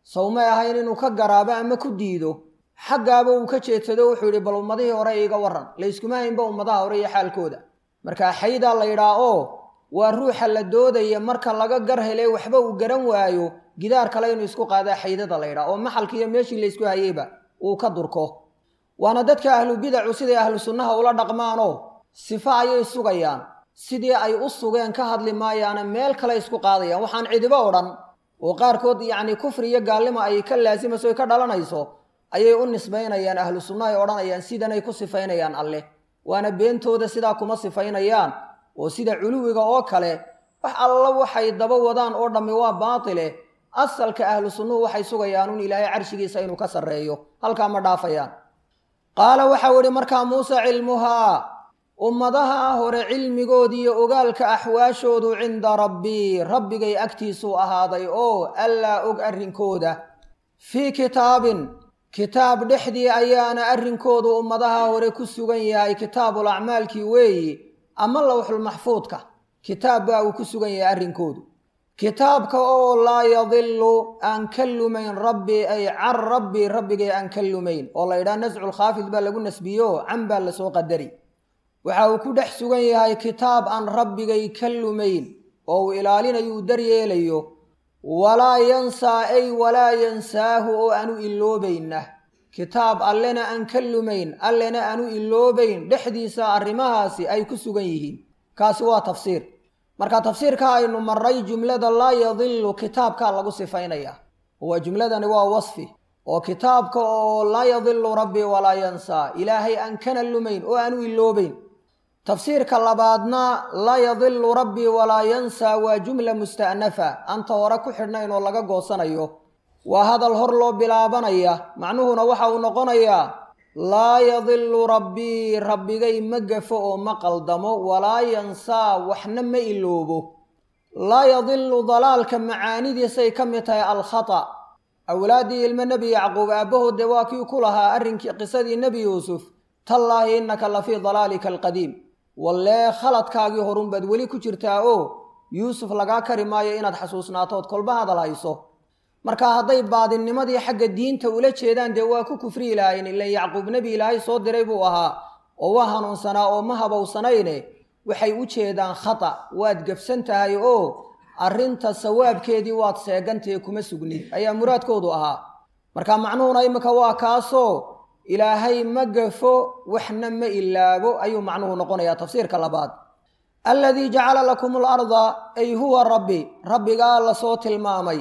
sawma ahayn inuu ka garaabo ama ku diido xaggaaba uu ka jeedsado wuxuu yidhi bal ummadihii hore iga waran layskuma haynba ummadaha hore iyo xaalkooda markaa xaydaa la yidhaa oo waa ruuxa la doodaya marka laga gar helay waxba uu garan waayo gidaar kale inuu isku qaadaa xaydada la yidhaa oo maxalkii iyo meeshii laysku hayeyba uu ka durko waana dadka ahlu bidacu siday ahlu sunnaha ula dhaqmaanoo sifo ayay sugayaan sidii ay u sugeen ka hadli maayaana meel kale isku qaadayaan waxaan cidibo odhan oo qaarkood yacni kufri iyo gaalnimo ay ka laasimayso ay ka dhalanayso ayay u nisbaynayaan ahlu sunna ay odhanayaan sidanay ku sifaynayaan alleh waana beentooda sidaa kuma sifaynayaan oo sida culuwiga oo kale wax alla waxay daba wadaan oo dhammi waa baatile asalka ahlu sunnuhu waxay sugayaan un ilaahay carshigiisa inuu ka sarreeyo halkaa ma dhaafayaan qaala waxau idhi markaa muuse cilmuhaa ummadaha hore cilmigoodii iyo ogaalka axwaashoodu cinda rabbii rabbigay agtiisuu ahaaday oo allaa og arrinkooda fii kitaabin kitaab dhexdii ayaana arrinkoodu ummadaha hore ku sugan yahay kitaabul acmaalkii weeyi ama lawxulmaxfuudka kitaab baa uu ku sugan yahay arrinkoodu kitaabka oo laa yadilu aan ka lumayn rabbi ay can rabbi rabbigay aan ka lumayn oo la yidhaha nasculkhaafid baa lagu nasbiyo can baa lasoo qadari waxa uu ku dhex sugan yahay kitaab aan rabbigay ka lumayn oo uu ilaalinayo uu daryeelayo walaa yansaa ay walaa yansaahu oo aanu iloobayna kitaab allena aan ka lumayn allena aanu iloobayn dhexdiisa arrimahaasi ay ku sugan yihiin kaasi waa tafsiir marka tafsiirka aynu maray jumlada laa yadilu kitaabka lagu sifaynaya waa jumladani waa wasfi oo kitaabka oo laa yadilu rabbi walaa yansaa ilaahay aan kana lumayn oo aanu iloobayn tafsiirka labaadna laa yadilu rabbi walaa yansaa waa jumla musta'nafa anta hore ku xidhnayn oo laga goosanayo waa hadal hor loo bilaabanaya macnuhuna waxa uu noqonayaa laa yadilu rabbii rabbigay ma gafo oo ma qaldamo walaa yansaa waxna ma iloobo laa yadilu dalaalka macaanidiisay ka mid tahay alkhata awlaadii ilmo nebi yacquub aabbahood dee waa kii ku lahaa arrinkii qisadii nebi yuusuf tallaahi innaka la fii dalaalika alqadiim wallee khaladkaagii horunbaad weli ku jirtaa oo yuusuf lagaa kari maayo inaad xasuusnaatood kolba hadal hayso marka hadday baadinnimadii xagga diinta ula jeedaan dee waa ku kufri lahayn ilan yacquub nebi ilaahay soo diray buu ahaa oo waa hanuunsanaa oo ma habowsanayne waxay u jeedaan khata waad gafsan tahay oo arrinta sawaabkeedii waad seegantahe kuma sugnid ayaa muraadkoodu ahaa marka macnuhuna imika waa kaasoo ilaahay ma gafo waxna ma ilaabo ayuu macnuhu noqonayaa tafsiirka labaad alladii jacala lakum alarda ay huwa rabbi rabbigaa lasoo tilmaamay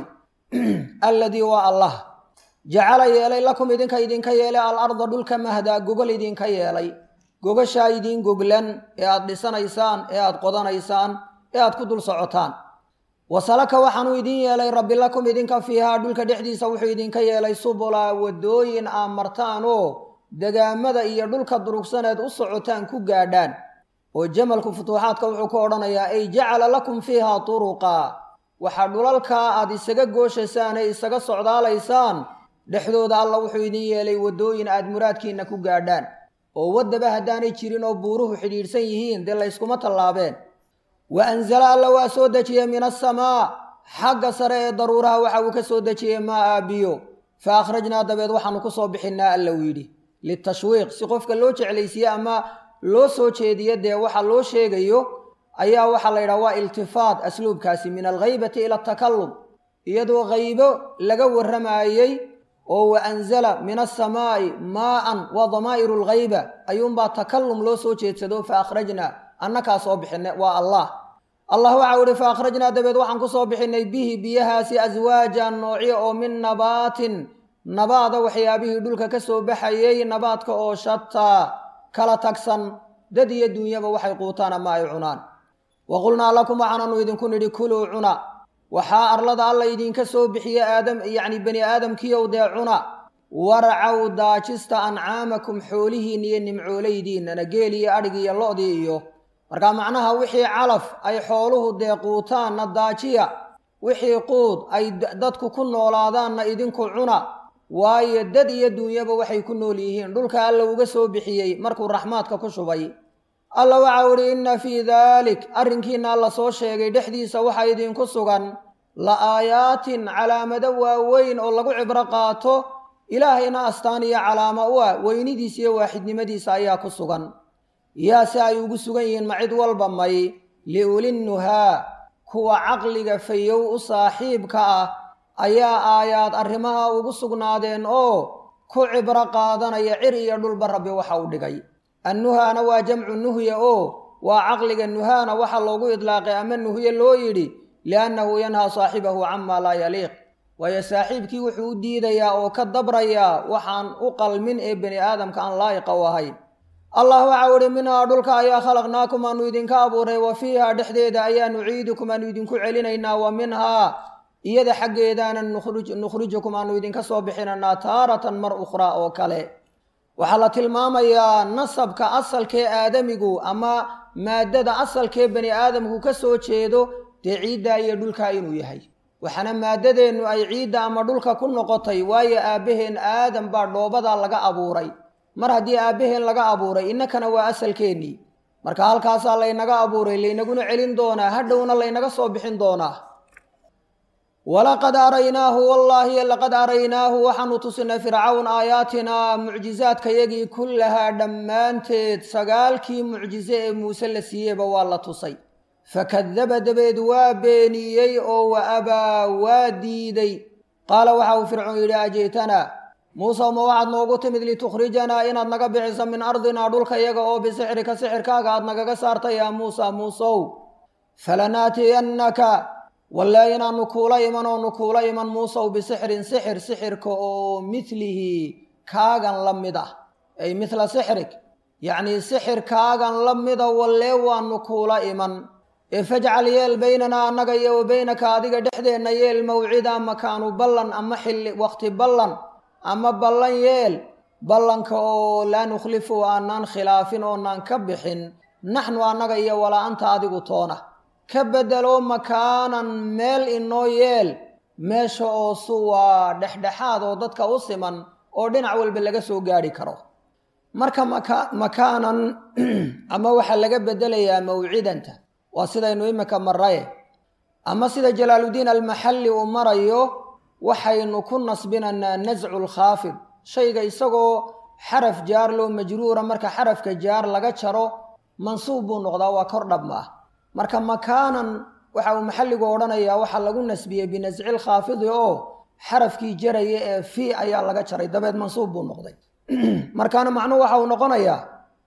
alladii waa allah jacala yeelay lakum idinka idinka yeelay alarda dhulka mahdaa gogol idinka yeelay gogashaa idiin goglan ee aad dhisanaysaan ee aad qodanaysaan ee aad ku dul socotaan wasalaka waxaanuu idin yeelay rabbi lakum idinka fiihaa dhulka dhexdiisa wuxuu idinka yeelay subula wadooyin aa martaan oo degaamada iyo dhulka durugsaneed u socotaan ku gaadhaan oo jamalku futuuxaadka wuxuu ku odhanayaa ay jacala lakum fiihaa turuqa waxaa dhulalkaa aad isaga gooshaysaan ee isaga socdaalaysaan dhexdooda alla wuxuu idin yeelay wadooyin aad muraadkiinna ku gaadhaan oo waddaba haddaanay jirin oo buuruhu xidhiidhsan yihiin dee layskuma tallaabeen wa anzala alla waa soo dejiyey min asamaa xagga sare ee daruuraha waxa uu ka soo dejiyey maa aabiyo fa akhrajnaa dabeed waxaanu ku soo bixinnaa alla uu yidhi litashwiiq si qofka loo jeclaysiiye ama loo soo jeediyo dee waxa loo sheegayo ayaa waxaa la yidhaha waa iltifaat asluubkaasi min alghaybati ila atakallum iyadoo haybo laga warramayey oo wa anzala min asamaa'i maa'an waa damaa'iru lghayba ayuunbaa takallum loo soo jeedsado fa akhrajnaa annakaa soo bixinay waa allah allah waxau ihi fa akhrajnaa dabeed waxaan ku soo bixinay bihi biyahaasi aswaajan noocyo oo min nabaatin nabaada waxyaabihii dhulka ka soo baxayey nabaadka oo shataa kala tagsan dad iyo duunyaba waxay quutaan ama ay cunaan wa qulnaa lakum waxaananu idinku nidhi kuluu cuna waxaa arlada alla idinka soo bixiye aadam yacni bani aadamkiiow dee cuna warcaw daajista ancaamakum xoolihiin iyo nimcoolaydiinnana geel iyo adhig iyo lo-dii iyo markaa macnaha wixii calaf ay xooluhu dee quutaanna daajiya wixii quud ay dadku ku noolaadaanna idinku cuna waayo dad iyo duunyaba waxay ku nool yihiin dhulka alla uga soo bixiyey markuu raxmaadka ku shubay alla waxau idhi inna fii daalik arrinkiina alla soo sheegay dhexdiisa waxaa idinku sugan la aayaatin calaamado waaweyn oo lagu cibro qaato ilaahayna astaan iyo calaamo u ah weynidiisa iyo waaxidnimadiisa ayaa ku sugan yaa si ay ugu sugan yihiin ma cid walba may liulinnuhaa kuwa caqliga fayow u saaxiibka ah ayaa aayaad arrimaha ugu sugnaadeen oo ku cibro qaadanaya cir iyo dhulba rabbi waxa u dhigay annuhaana waa jamcu nuhya oo waa caqliga nuhaana waxa loogu idlaaqay ama nuhye loo yidhi liannahu yanhaa saaxibahu camaa laa yaliiq waayo saaxiibkii wuxuu u diidayaa oo ka dabrayaa waxaan u qalmin ee bani aadamka aan laa'iqa u ahayn allah waxau idhi minhaa dhulka ayaa khalaqnaakum aanu idinka abuuray wa fiihaa dhexdeeda ayaa nuciidukum aanu idinku celinaynaa wa minhaa iyada xaggeedaana nukhrijukum aanu idinka soo bixinaynaa taaratan mar ukhraa oo kale waxaa la tilmaamayaa nasabka asalkee aadamigu ama maaddada asalkee bani aadamku ka soo jeedo dee ciiddaa iyo dhulkaa inuu yahay waxaana maaddadeennu ay ciidda ama dhulka ku noqotay waayo aabbaheen aadam baa dhoobadaa laga abuuray mar haddii aabbaheen laga abuuray innakana waa asalkeennii marka halkaasaa laynaga abuuray laynaguna celin doonaa hadhowna laynaga soo bixin doonaa walaqad araynaahu wallaahi laqad araynaahu waxaanu tusinay fircawn aayaatinaa mucjizaadkayagii kullahaa dhammaanteed sagaalkii mucjize ee muuse la siiyeyba waa la tusay fakadaba dabeed waa beeniyey oo wa abaa waa diiday qaala waxa uu fircoon yidhi aji'tanaa muuse ma waxaad noogu timid litukhrijanaa inaad naga bixiso min ardinaa dhulka yaga oo bisixrika sixirkaaga aad nagaga saartay yaa muusa muusow falanaatiyannaka walaa inaanu kuula iman oonu kuula iman muusow bisixrin sixir sixirka oo midlihi kaagan la mid ah ay midla sixrig yacnii sixir kaagan la mida wallee waanu kuula iman ee fajcal yeel baynanaa annaga iyo wa baynaka adiga dhexdeenna yeel mawcida makaanu ballan ama xilli waqti ballan ama ballan yeel ballanka oo laa nukhlifu aanaan khilaafin oonaan ka bixin naxnu annaga iyo walaa anta adigu toona ka bedelo makaanan meel inoo yeel meesha oo suwaa dhexdhexaad oo dadka u siman oo dhinac walba laga soo gaadhi karo marka maka makaanan ama waxaa laga bedelayaa mawcidanta waa sidaynu imika maraye ama sida jalaaludiin almaxalli uu marayo waxaynu ku nasbinaynaa nascu lkhaafid shayga isagoo xaraf jaar loo majruura marka xarafka jaar laga jaro mansuub buu noqdaa waa kor dhabma ah marka makaanan waxa uu maxalligu odhanayaa waxaa lagu nasbiyey binasci lkhaafidi oo xarafkii jaraya ee fi ayaa laga jaray dabeed mansuub buu noqday markaana macnuhu waxa uu noqonayaa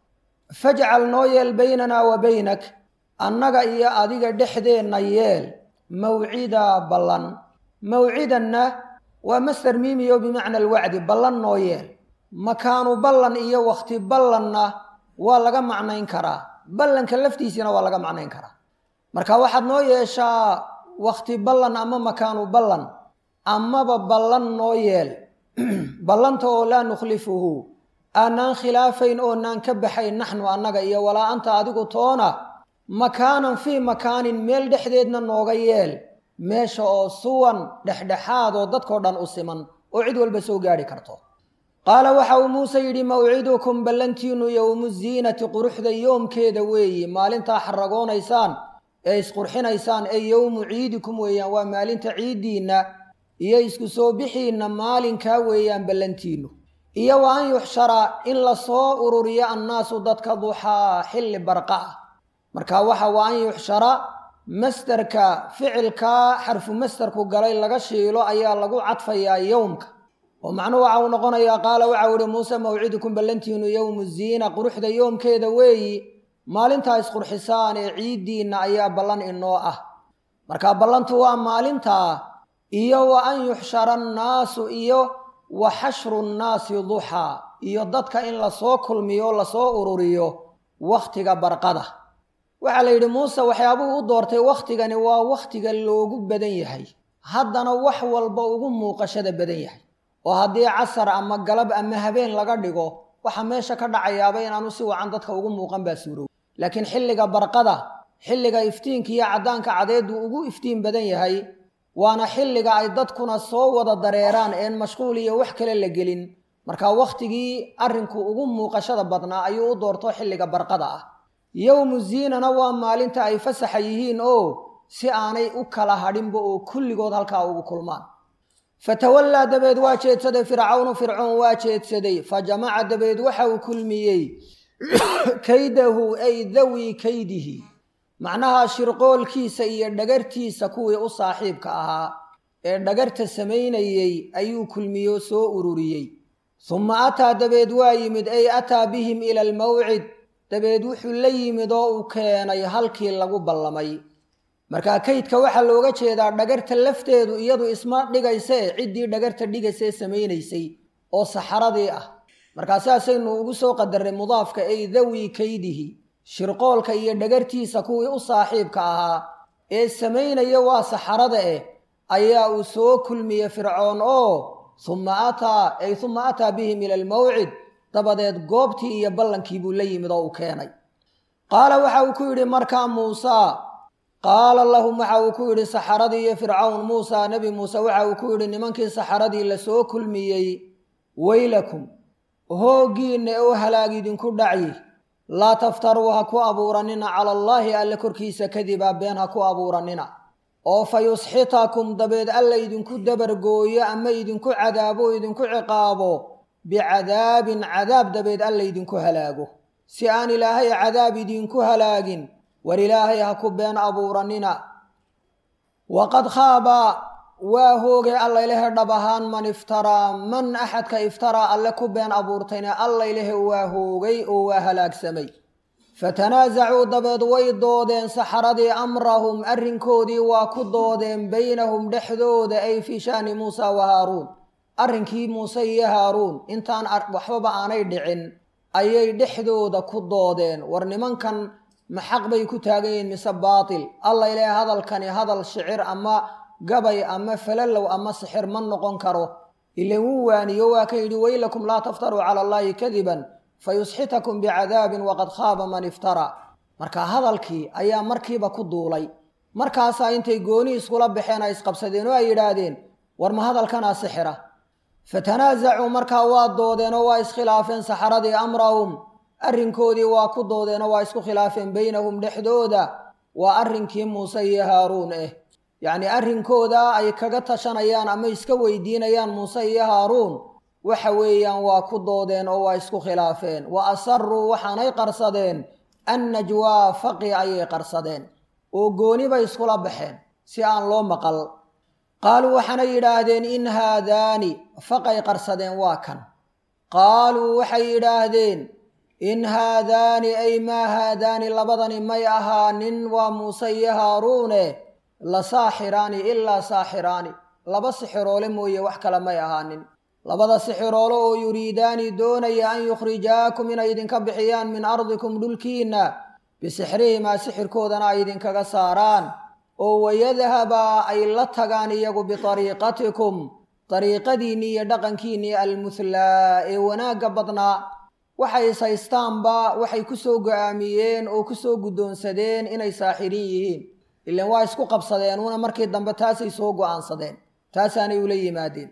fajcal noo yeel baynanaa wa baynak annaga iyo adiga dhexdeenna yeel mawcida ballan mawcidanna waa masder miimiyo bimacna alwacdi ballan noo yeel makaanu ballan iyo wakhti ballanna waa laga macnayn karaa ballanka laftiisina waa laga macnayn karaa marka waxaad noo yeeshaa wakhti ballan ama makaanu ballan amaba ballan noo yeel ballanta oo laa nukhlifuhu aanaan khilaafayn oonaan ka baxayn naxnu annaga iyo walaa anta adigu toona makaanan fii makaanin meel dhexdeedna nooga yeel meesha oo suwan dhexdhexaad oo dadkao dhan u siman oo cid walba soo gaadhi karto qaala waxa uu muuse yidhi mawcidukum ballantiinu yowmu ziinati quruxda yoomkeeda weeyi maalintaa xaragoonaysaan ee isqurxinaysaan ee yowmu ciidikum weeyaan waa maalinta ciiddiinna iyo isku soo bixiinna maalinkaa weeyaan ballantiinu iyo wa an yuxshara in la soo ururiyo annaasu dadka duxaa xilli barqa ah marka waxa wa an yuxshara masderka ficilkaa xarfu masderku galay laga shiilo ayaa lagu cadfayaa yowmka oo macnuhu waxa uu noqonayaa qaala waxau ihi muuse mawcidukum ballantiinu yowmu ziina quruxda yoomkeeda weeyi maalintaa isqurxisaan ee ciiddiinna ayaa ballan inoo ah marka ballantu waa maalintaa iyo wa an yuxshara annaasu iyo wa xashru nnaasi duxaa iyo dadka in lasoo kulmiyo lasoo ururiyo wakhtiga barqada waxaa la yidhi muuse waxyaabuhu u doortay wakhtigani waa wakhtiga loogu badan yahay haddana wax walba ugu muuqashada badan yahay oo haddii casar ama galab ama habeen laga dhigo waxa meesha ka dhacayaaba inaanu si wacan dadka ugu muuqan baa suurow laakiin xilliga barqada xilliga iftiinka iyo caddaanka cadeedu ugu iftiin badan yahay waana xilliga ay dadkuna soo wada dareeraan een mashquul iyo wax kale la gelin marka wakhtigii arrinku ugu muuqashada badnaa ayuu u doorto xilliga barqada ah yowmu ziinana waa maalinta ay fasaxa yihiin oo si aanay u kala hadhinba oo kulligood halkaa ugu kulmaan fatawallaa dabeed waa jeedsaday fircawnu fircoon waa jeedsaday fajamaca dabeed waxa uu kulmiyey kaydahu ay dawi kaydihi macnaha shirqoolkiisa iyo dhagartiisa kuwii u saaxiibka ahaa ee dhagarta samaynayey ayuu kulmiyo soo ururiyey summa ataa dabeed waa yimid ay ataa bihim ila almawcid dabeed wuxuu la yimid oo uu keenay halkii lagu ballamay markaa kaydka waxaa looga jeedaa dhagarta lafteedu iyadu isma dhigaysee ciddii dhagarta dhigaysee samaynaysay oo saxaradii ah markaa saasaynu ugu soo qadarray mudaafka ay dawi kaydihi shirqoolka iyo dhagartiisa kuwii u saaxiibka ahaa ee samaynaya waa saxarada eh ayaa uu soo kulmiye fircoon oo uma ataa ay uma ataa bihim ila almawcid dabadeed goobtii iyo ballankii buu la yimid oo uu keenay qaala waxa uu ku yidhi markaa muusaa qaala lahum waxa uu ku yidhi saxaradii iyo fircawn muusaa nebi muuse waxa uu ku yidhi nimankii saxaradii la soo kulmiyey weylakum hooggiinna oo halaag idinku dhacyi laa taftaruu ha ku abuuranina cala allaahi alle korkiisa kadibaa been ha ku abuuranina oo fa yusxitakum dabeed alla idinku dabargooyo ama idinku cadaabo idinku ciqaabo bicadaabin cadaab dabeed alla idinku halaago si aan ilaahay cadaab idinku halaagin war ilaahay ha ku been abuuranina waqad khaaba waa hoogay alla ilahe dhab ahaan man iftaraa man axadka iftaraa alle ku been abuurtayna alla ilahe waa hoogay oo waa halaagsamay fatanaasacuu dabeed way doodeen saxaradii amrahum arrinkoodii waa ku doodeen baynahum dhexdooda ay fii shaani muusa wa haaruun arrinkii muuse iyo haaruun intaan waxbaba aanay dhicin ayay dhexdooda ku doodeen war nimankan ma xaq bay ku taagan yihiin mise baatil alla ilahe hadalkani hadal shicir ama gabay ama falalow ama sixir ma noqon karo ilan wuu waaniyo waa ka yidhi weylakum laa taftaruu cala allaahi kadiban fayusxitakum bicadaabin waqad khaaba man iftaraa marka hadalkii ayaa markiiba ku duulay markaasaa intay gooni iskula baxeen ay isqabsadeen oo ay yidhaahdeen war ma hadalkanaa sixira fatanaasacuu markaa waa doodeen oo waa iskhilaafeen saxaradii amrahum arrinkoodii waa ku doodeen oo waa isku khilaafeen baynahum dhexdooda waa arrinkii muuse iyo haaruun eh yacni arrinkooda ay kaga tashanayaan ama iska weydiinayaan muuse iyo haaruun waxa weeyaan waa ku doodeen oo waa isku khilaafeen wa asaruu waxaanay qarsadeen annajwaa faqi ayay qarsadeen oo gooni bay iskula baxeen si aan loo maqal qaaluu waxaanay yidhaahdeen in haadaani faqay qarsadeen waa kan qaaluu waxay yidhaahdeen in haadaani ay maa haadaani labadani may ahaanin waa muuse iyo haaruune la saaxiraani ilaa saaxiraani laba sixiroole mooye wax kale may ahaanin labada sixiroole oo yuriidaani doonaya an yukhrijaakum inay idinka bixiyaan min ardikum dhulkiinna bisixrihimaa sixirkoodana ay idinkaga saaraan oo wayadhabaa ay la tagaan iyagu biariiqatikum dariiqadiinnii iyo dhaqankiinnii almuhlaa ee wanaagga badnaa waxay ishaystaanba waxay ku soo go-aamiyeen oo ku soo guddoonsadeen inay saaxiriin yihiin ilaan waa isku qabsadeen una markii dambe taasay soo go-aansadeen taasaanay ula yimaadeen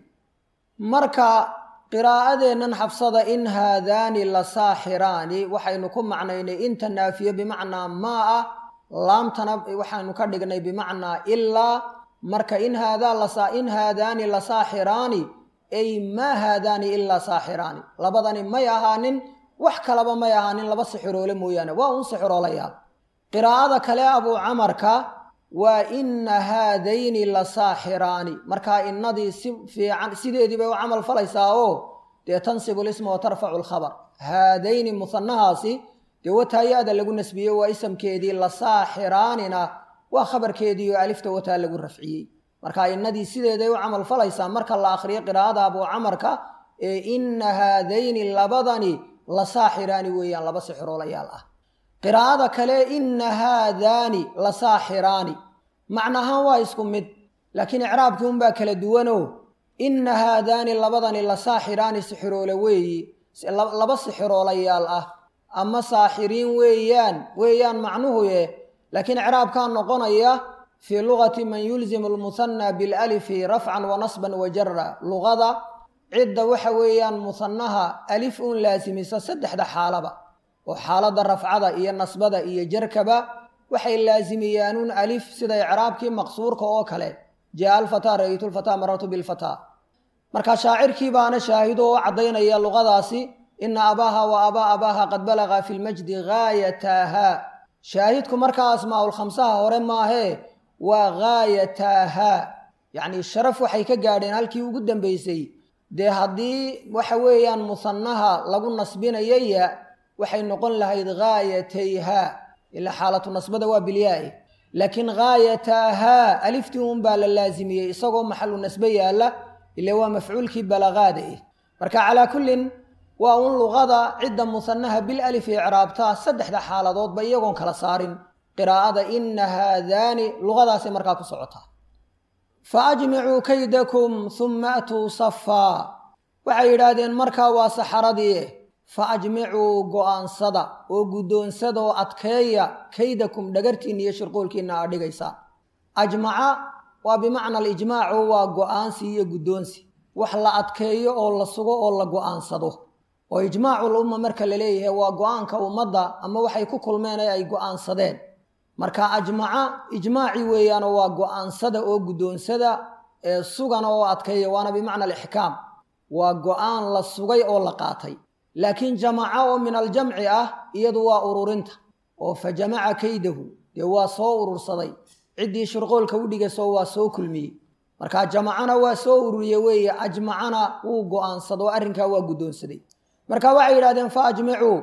marka qiraa'adeennan xafsada in haadaani la saaxiraani waxaynu ku macnaynay inta naafiyo bimacnaa maa ah laamtana waxaynu ka dhignay bimacnaa ilaa marka in haadaa in haadaani la saaxiraani ay maa haadaani ilaa saaxiraani labadani may ahaanin wax kalaba may ahaanin laba sixiroole mooyaane waa un sixiroolayaal qiraa'ada kale abuu camarka waa ina haadayni la saaxiraani markaa innadii si fiican sideedii bay u camal falaysaa oo dee tansibu lisma wa tarfacu lkhabar haadayni musanahaasi dee wataayaada lagu nasbiyey waa isamkeedii la saaxiraanina waa khabarkeedii oo alifta wataa lagu rafciyey markaa innadii sideeday u camal falaysaa marka la akhriyo qiraa'ada abuu camarka ee ina haadayni labadani la saaxiraani weeyaan laba sixiroolayaal ah qiraa'ada kale ina haadaani la saaxiraani macnahaan waa isku mid laakiin icraabkii unbaa kala duwanoo ina haadaani labadani la saaxiraani sixiroole weeyi laba sixiroolayaal ah ama saaxiriin weeyaan weeyaan macnuhuye laakiin icraabkaa noqonaya fii lugati man yulzimu almuhanna bilalifi rafcan wa nasban wa jara luqada cidda waxa weeyaan muhannaha alif un laasimisa saddexda xaalaba oo xaaladda rafcada iyo nasbada iyo jarkaba waxay laazimiyaan alif sida i'raabkii maqsuurka oo kale jaa al-fataa ra'aytu al-fataa marartu bil-fataa marka shaacirkii baana shaahido oo cadaynaya luqadaasi inna abaha wa abaa abaha qad balaga fi al-majd ghayataha shaahidku marka asmaa'ul khamsaha hore maahe waa ghayataha yani sharaf waxay ka gaadheen halkii ugu dambeysay dee haddii waxa weeyaan musannaha lagu nasbinayo ya waxay noqon lahayd ghaayatayha ila xaalatu nasbada waa bilyaa laakiin ghaayataha aliftii un baa la laazimiyey isagoo maxalu nasbe yaala ila waa mafcuulkii balagaada eh marka calaa kullin waa un luqada cidda musannaha bil alif i'raabta saddexda xaaladood ba iyagoon kala saarin qiraa'ada inna haadaani luqadaasi markaa ku socotaa faajmicuu kaydakum uma atuu safaa waxay yidhaahdeen markaa waa saxaradii faajmicuu go-aansada oo guddoonsada oo adkeeya kaydakum dhagartiinna iyo shirqoolkiinna aad dhigaysaa ajmaca waa bimacna alijmaacu waa go-aansi iyo guddoonsi wax la adkeeyo oo la sugo oo la go-aansado oo ijmaacul umma marka la leeyahay waa go-aanka ummadda ama waxay ku kulmeen ee ay go-aansadeen marka ajmaca ijmaaci weeyaano waa go-aansada oo guddoonsada ee sugana oo adkeeya waana bimacna alixkaam waa go-aan la sugay oo la qaatay laakiin jamaca oo min aljamci ah iyadu waa ururinta oo fa jamaca kaydahu dee waa soo urursaday ciddii shirqoolka u dhigaysoo waa soo kulmiyey marka jamacana waa soo ururiye weeye ajmacana wuu go-aansado arrinkaa waa guddoonsaday marka waxay yidhahdeen fa ajmicuu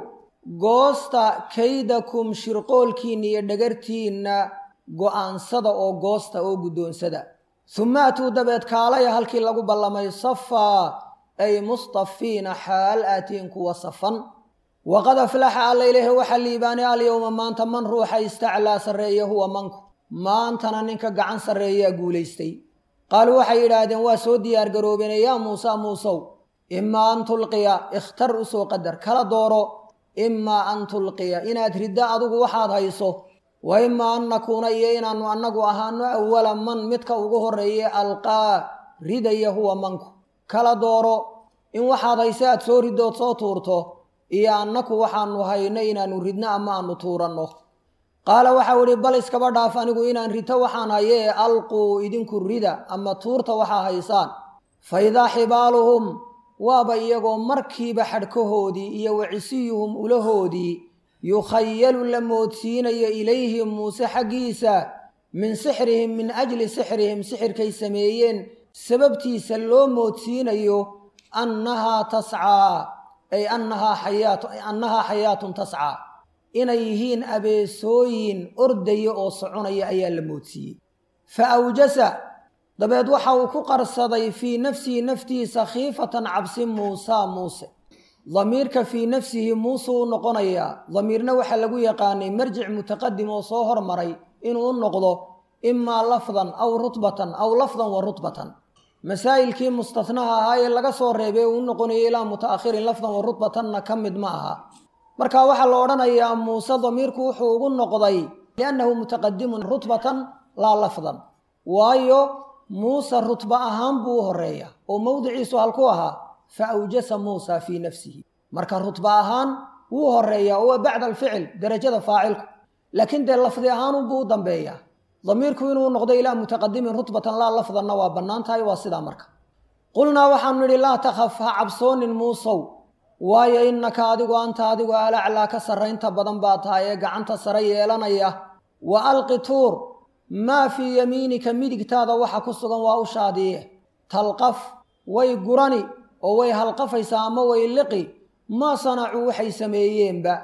goosta kaydakum shirqoolkiinna iyo dhagartiinna go-aansada oo goosta oo guddoonsada uma atuu dabeed kaalaya halkii lagu ballamay safaa ay mustafiina xaal aatiin kuwa safan waqad aflaxa alla ilaahi waxa liibaanay alyawma maanta man ruuxa istaclaa sarreeya huwa manku maantana ninka gacan sarreeyaa guulaystay qaaluu waxay yidhaahdeen waa soo diyaar garoobeen yaa muusa muusow imaa an tulqiya ikhtar u soo qadar kala dooro imaa an tulqiya inaad ridda adigu waxaad hayso wa imaa an nakuuna iyo inaannu annagu ahaano awala man midka ugu horreeye alqaa ridaya huwa manku kala dooro in waxaad hayse aad soo riddood soo tuurto iyo annaku waxaanu hayno inaannu ridno ama aanu tuuranno qaala waxau idhi bal iskaba dhaaf anigu inaan rito waxaan hayee alquu idinku rida ama tuurta waxaa haysaan fa idaa xibaaluhum waaba iyagoo markiiba xadhkahoodii iyo wacisiyuhum ulahoodii yukhayalu la moodsiinayo ilayhim muuse xaggiisa min sixrihim min ajli sixrihim sixirkay sameeyeen sababtiisa loo moodsiinayo annahaa tascaa ay annahaa xayaatu annahaa xayaatun tascaa inay yihiin abeesooyin ordaya oo soconaya ayaa la moodsiiyey fa awjasa dabeed waxa uu ku qarsaday fii nafsihi naftiisa khiifatan cabsi muusaa muuse damiirka fii nafsihi muuse u noqonayaa damiirna waxaa lagu yaqaanay marjic mutaqadim oo soo hormaray inuu u noqdo imaa lafdan aw rutbatan aw lafdan wa rutbatan masaa'ilkii mustatnaha ahaa ee laga soo reebay uu u noqonayay ilaa mutaakhirin lafdan wa rutbatanna ka mid ma aha marka waxaa la odhanayaa muuse damiirku wuxuu ugu noqday liannahu mutaqadimun rutbatan laa lafdan waayo muuse rutba ahaan buu u horeeya oo mowdiciisu halku ahaa fa awjasa muusa fii nafsihi marka rutba ahaan wuu horeeyaa oo waa bacda alficil darajada faacilku laakiin dee lafdi ahaanunbuu u dambeeyaa damiirku inuu noqdo ilaa mutaqadimin rutbatan laa lafdanna waa bannaan tahay waa sidaa marka qulnaa waxaanu nidhi laa takhaf ha cabsoonin muusow waayo innaka adigu anta adigu alaclaa ka sarraynta badan baa tahay ee gacanta sare yeelanaya wa alqi tuur maa fii yamiinika midigtaada waxa ku sugan waa u shaadiye talqaf way gurani oo way halqafaysaa ama way liqi maa sanacuu waxay sameeyeenba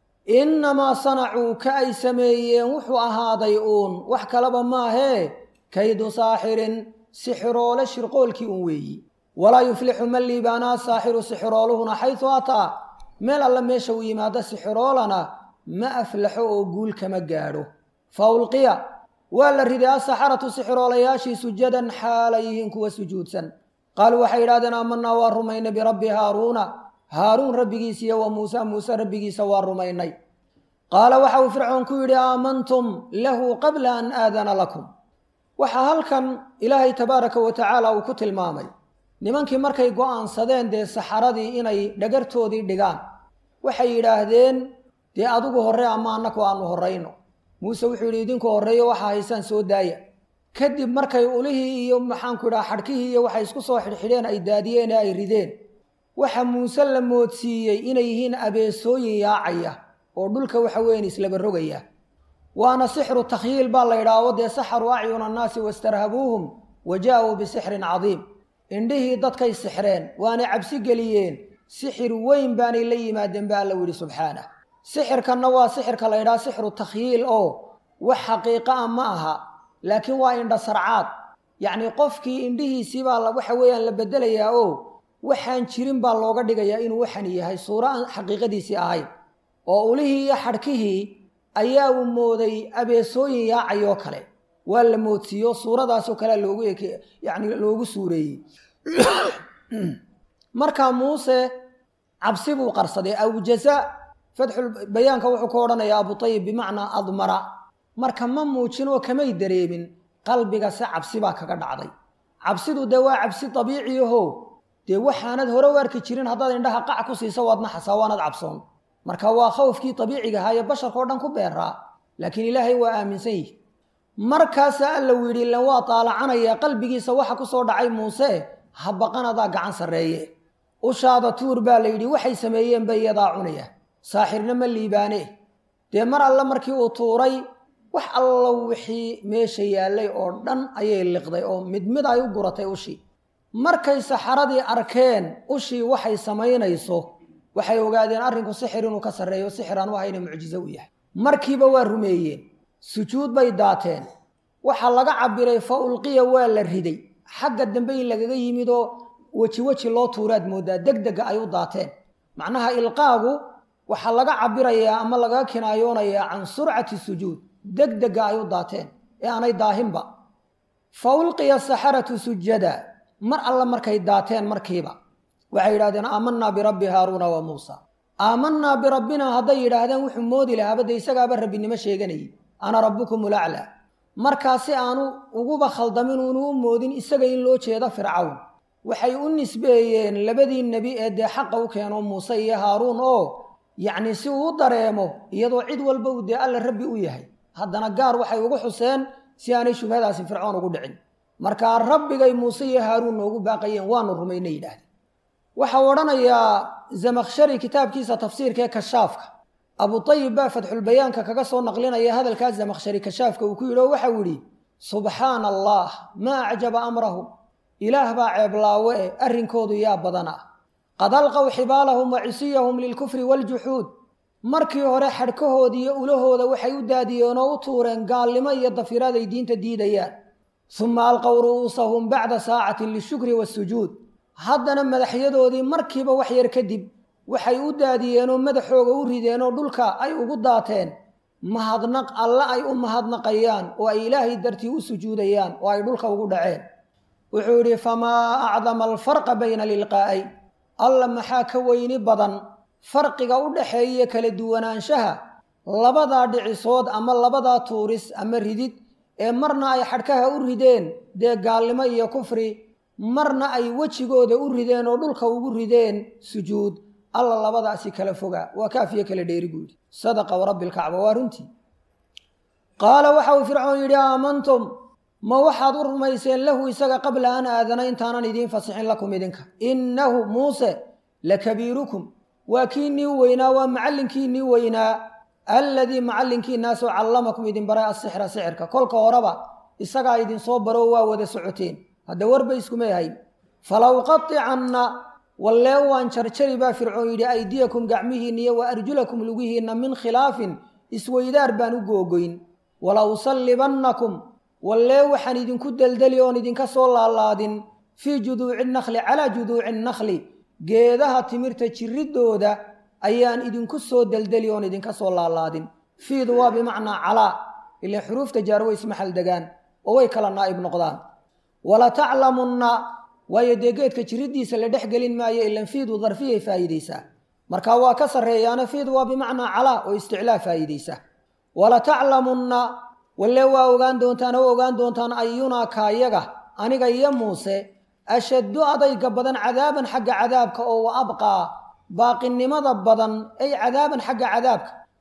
innamaa sanacuu ka ay sameeyeen wuxuu ahaaday uun wax kalaba maahee kaydu saaxirin sixiroole shirqoolkii un weeyi walaa yuflixu man liibaanaa saaxiru sixirooluhuna xaysu ataa meel alla meesha uu yimaado sixiroolana ma aflaxo oo guul kama gaadho fa ulqiya waa la riday asaxaratu sixiroolayaashii sujadan xaalay yihiin kuwa sujuudsan qaaluu waxay yidhahdeen aamanaa waa rumaynay birabbi haaruuna haaruun rabbigiisa iyo wa muuse muuse rabbigiisa waa rumaynay qaala waxa uu fircoon ku yidhi aamantum lahu qabla an aadana lakum waxaa halkan ilaahay tabaaraka wa tacaala uu ku tilmaamay nimankii markay go'aansadeen dee saxaradii inay dhagartoodii dhigaan waxay yidhaahdeen dee adigu horre ama annaku aanu horrayno muuse wuxuu yidhi idinku horreeyo waxa haysaan soo daaya kadib markay ulihii iyo maxaanku idhaha xadhkihii iyo waxay isku soo xidhxidheen ay daadiyeen ee ay rideen waxa muuse la moodsiiyey inay yihiin abeesooyin yaacaya oo dhulka waxa weeyaan islaba rogaya waana sixru takhyiil baa la yidhaaho dee saxaruu acyuna annaasi wastarhabuuhum wa jaa-uu bisixrin cadiim indhihii dadkay sixreen waanay cabsi geliyeen sixir weyn baanay la yimaadeen ba alla yidhi subxaanah sixirkanna waa sixirka la yidhaha sixru takhyiil oo wax xaqiiqa ah ma aha laakiin waa indha sarcaad yacni qofkii indhihiisii baa waxa weeyaan la bedelayaa oo waxaan jirin baa looga dhigayaa inuu waxan yahay suuro aan xaqiiqadiisii ahayn oo ulihii iyo xadhkihii ayaa uu mooday abeesooyin yaacayoo kale waa la moodsiiyo suuradaasoo kalea loogu eke yacni loogu suureeyey markaa muuse cabsi buu qarsaday awjaza fatxulbayaanka wuxuu ku odhanayaa abu tayib bimacnaa admara marka ma muujin oo kamay dareemin qalbiga se cabsi baa kaga dhacday cabsidu dee waa cabsi dabiici aho dee waxaanad hore u arki jirin haddaad indhaha qac ku siiso waad naxasaa waanad cabsoon marka waa khawfkii dabiiciga ahaa ee basharkao dhan ku beeraa laakiin ilaahay waa aaminsan yihi markaasaa alla u yidhi ilan waa taalacanaya qalbigiisa waxa ku soo dhacay muuse ha baqanadaa gacan sarreeye ushaada tuur baa la yidhi waxay sameeyeen bay iyadaa cunaya saaxirna ma liibaane dee mar alle markii uu tuuray wax alla wixii meesha yaallay oo dhan ayay liqday oo mid mid ay u guratay ushii markay saxaradii arkeen ushii waxay samaynayso waxay ogaadeen arrinku sixir inuu ka sarreeyo sixir aan u ahayna mucjizo u yahay markiiba waa rumeeyeen sujuud bay daateen waxaa laga cabiray fa ulqiya waa la riday xagga dambe in lagaga yimid oo weji weji loo tuuraad moodaa degdega ay u daateen macnaha ilqaagu waxaa laga cabirayaa ama lagaga kinaayoonayaa can surcati sujuud degdega ay u daateen ee aanay daahinba fa ulqiya saxaratu sujada mar alla markay daateen markiiba waxay yidhahdeen aamanaa birabbi haaruuna wa muusa aamanaa birabbina hadday yidhaahdeen wuxuu moodi lahaaba dee isagaaba rabbinimo sheeganayay ana rabbukum ulaclaa markaasi aanu uguba khaldamin uunu u moodin isaga in loo jeedo fircawn waxay u nisbeeyeen labadii nebi ee dee xaqa u keeno muuse iyo haaruun oo yacni si uu u dareemo iyadoo cid walba uu dee alla rabbi u yahay haddana gaar waxay ugu xuseen si aanay shubhadaasi fircoon ugu dhicin markaa rabbigay muuse iyo haaruun noogu baaqayeen waanu rumaynay yidhaahdeen waxau odhanayaa zamakhshari kitaabkiisa tafsiirkaee kashaafka abu tayib baa fatxulbayaanka kaga soo naqlinaya hadalkaa zamakhshari kashaafka uu ku yidhi oo waxau yidhi subxaana allah maa acjaba amrahum ilaah baa ceeblaawe e arrinkoodu yaa badana qad alqow xibaalahum wa cisiyahum lilkufri waaljuxuud markii hore xadhkahoodi iyo ulahooda waxay u daadiyeen oo u tuureen gaalnimo iyo dafiraad ay diinta diidayaan uma alqow ru'uusahum bacda saacatin lishukri waasujuud haddana madaxyadoodii markiiba wax yar kadib waxay u daadiyeenoo madaxooga u rideenoo dhulka ay ugu daateen mahadnaq alle ay u mahadnaqayaan oo ay ilaahay dartii u sujuudayaan oo ay dhulka ugu dhaceen wuxuu yidhi famaa acdama alfarqa bayna lilqaa'ay alla maxaa ka weyni badan farqiga u dhaxeeya kala duwanaanshaha labadaa dhicisood ama labadaa tuuris ama ridid ee marna ay xadhkaha u rideen dee gaalnimo iyo kufri marna ay wejigooda u rideen oo dhulka ugu rideen sujuud alla labadaasi kala fogaa waa kaafiyo kala dheeri buu yidhi sadaqa warabbi lkacba waa runtii qaala waxa uu fircoon yidhi aamantum ma waxaad u rumayseen lahu isaga qabla an aadana intaanan idiin fasixin lakum idinka innahu muuse lakabiirukum waa kiinii weynaa waa macallinkiinii weynaa alladii macallinkiinaasoo callamakum idin baray asixra sixirka kolka horeba isagaa idinsoo baro waa wada socoteen hadda warba iskuma yahayn falaw qaticanna wallee waan jarjari baa fircoon yidhi aydiyakum gacmihiinna iyo wa arjulakum lugihiinna min khilaafin isweydaar baan u googoyn wala usallibannakum wallee waxaan idinku deldeli oon idinka soo laalaadin fii juduuci nakli calaa juduuci nakli geedaha timirta jiridooda ayaan idinku soo deldeli oon idinka soo laalaadin fiidu waa bimacnaa calaa ilaa xuruufta jaar way ismaxal degaan oo way kala naa'ib noqdaan wala taclamunna waayo dee geedka jiriddiisa la dhex gelin maayo ilan fiidu darfiyay faa'iidaysaa marka waa ka sarreeyaana fiidu waa bimacnaa calaa oo isticlaa faa'iidaysa wala taclamunna wallee waa ogaan doontaan oo ogaan doontaan ayunaa kaayaga aniga iyo muuse ashaddu adayga badan cadaaban xagga cadaabka oo wa abqaa baaqinimada badan ay cadaaban xagga cadaabka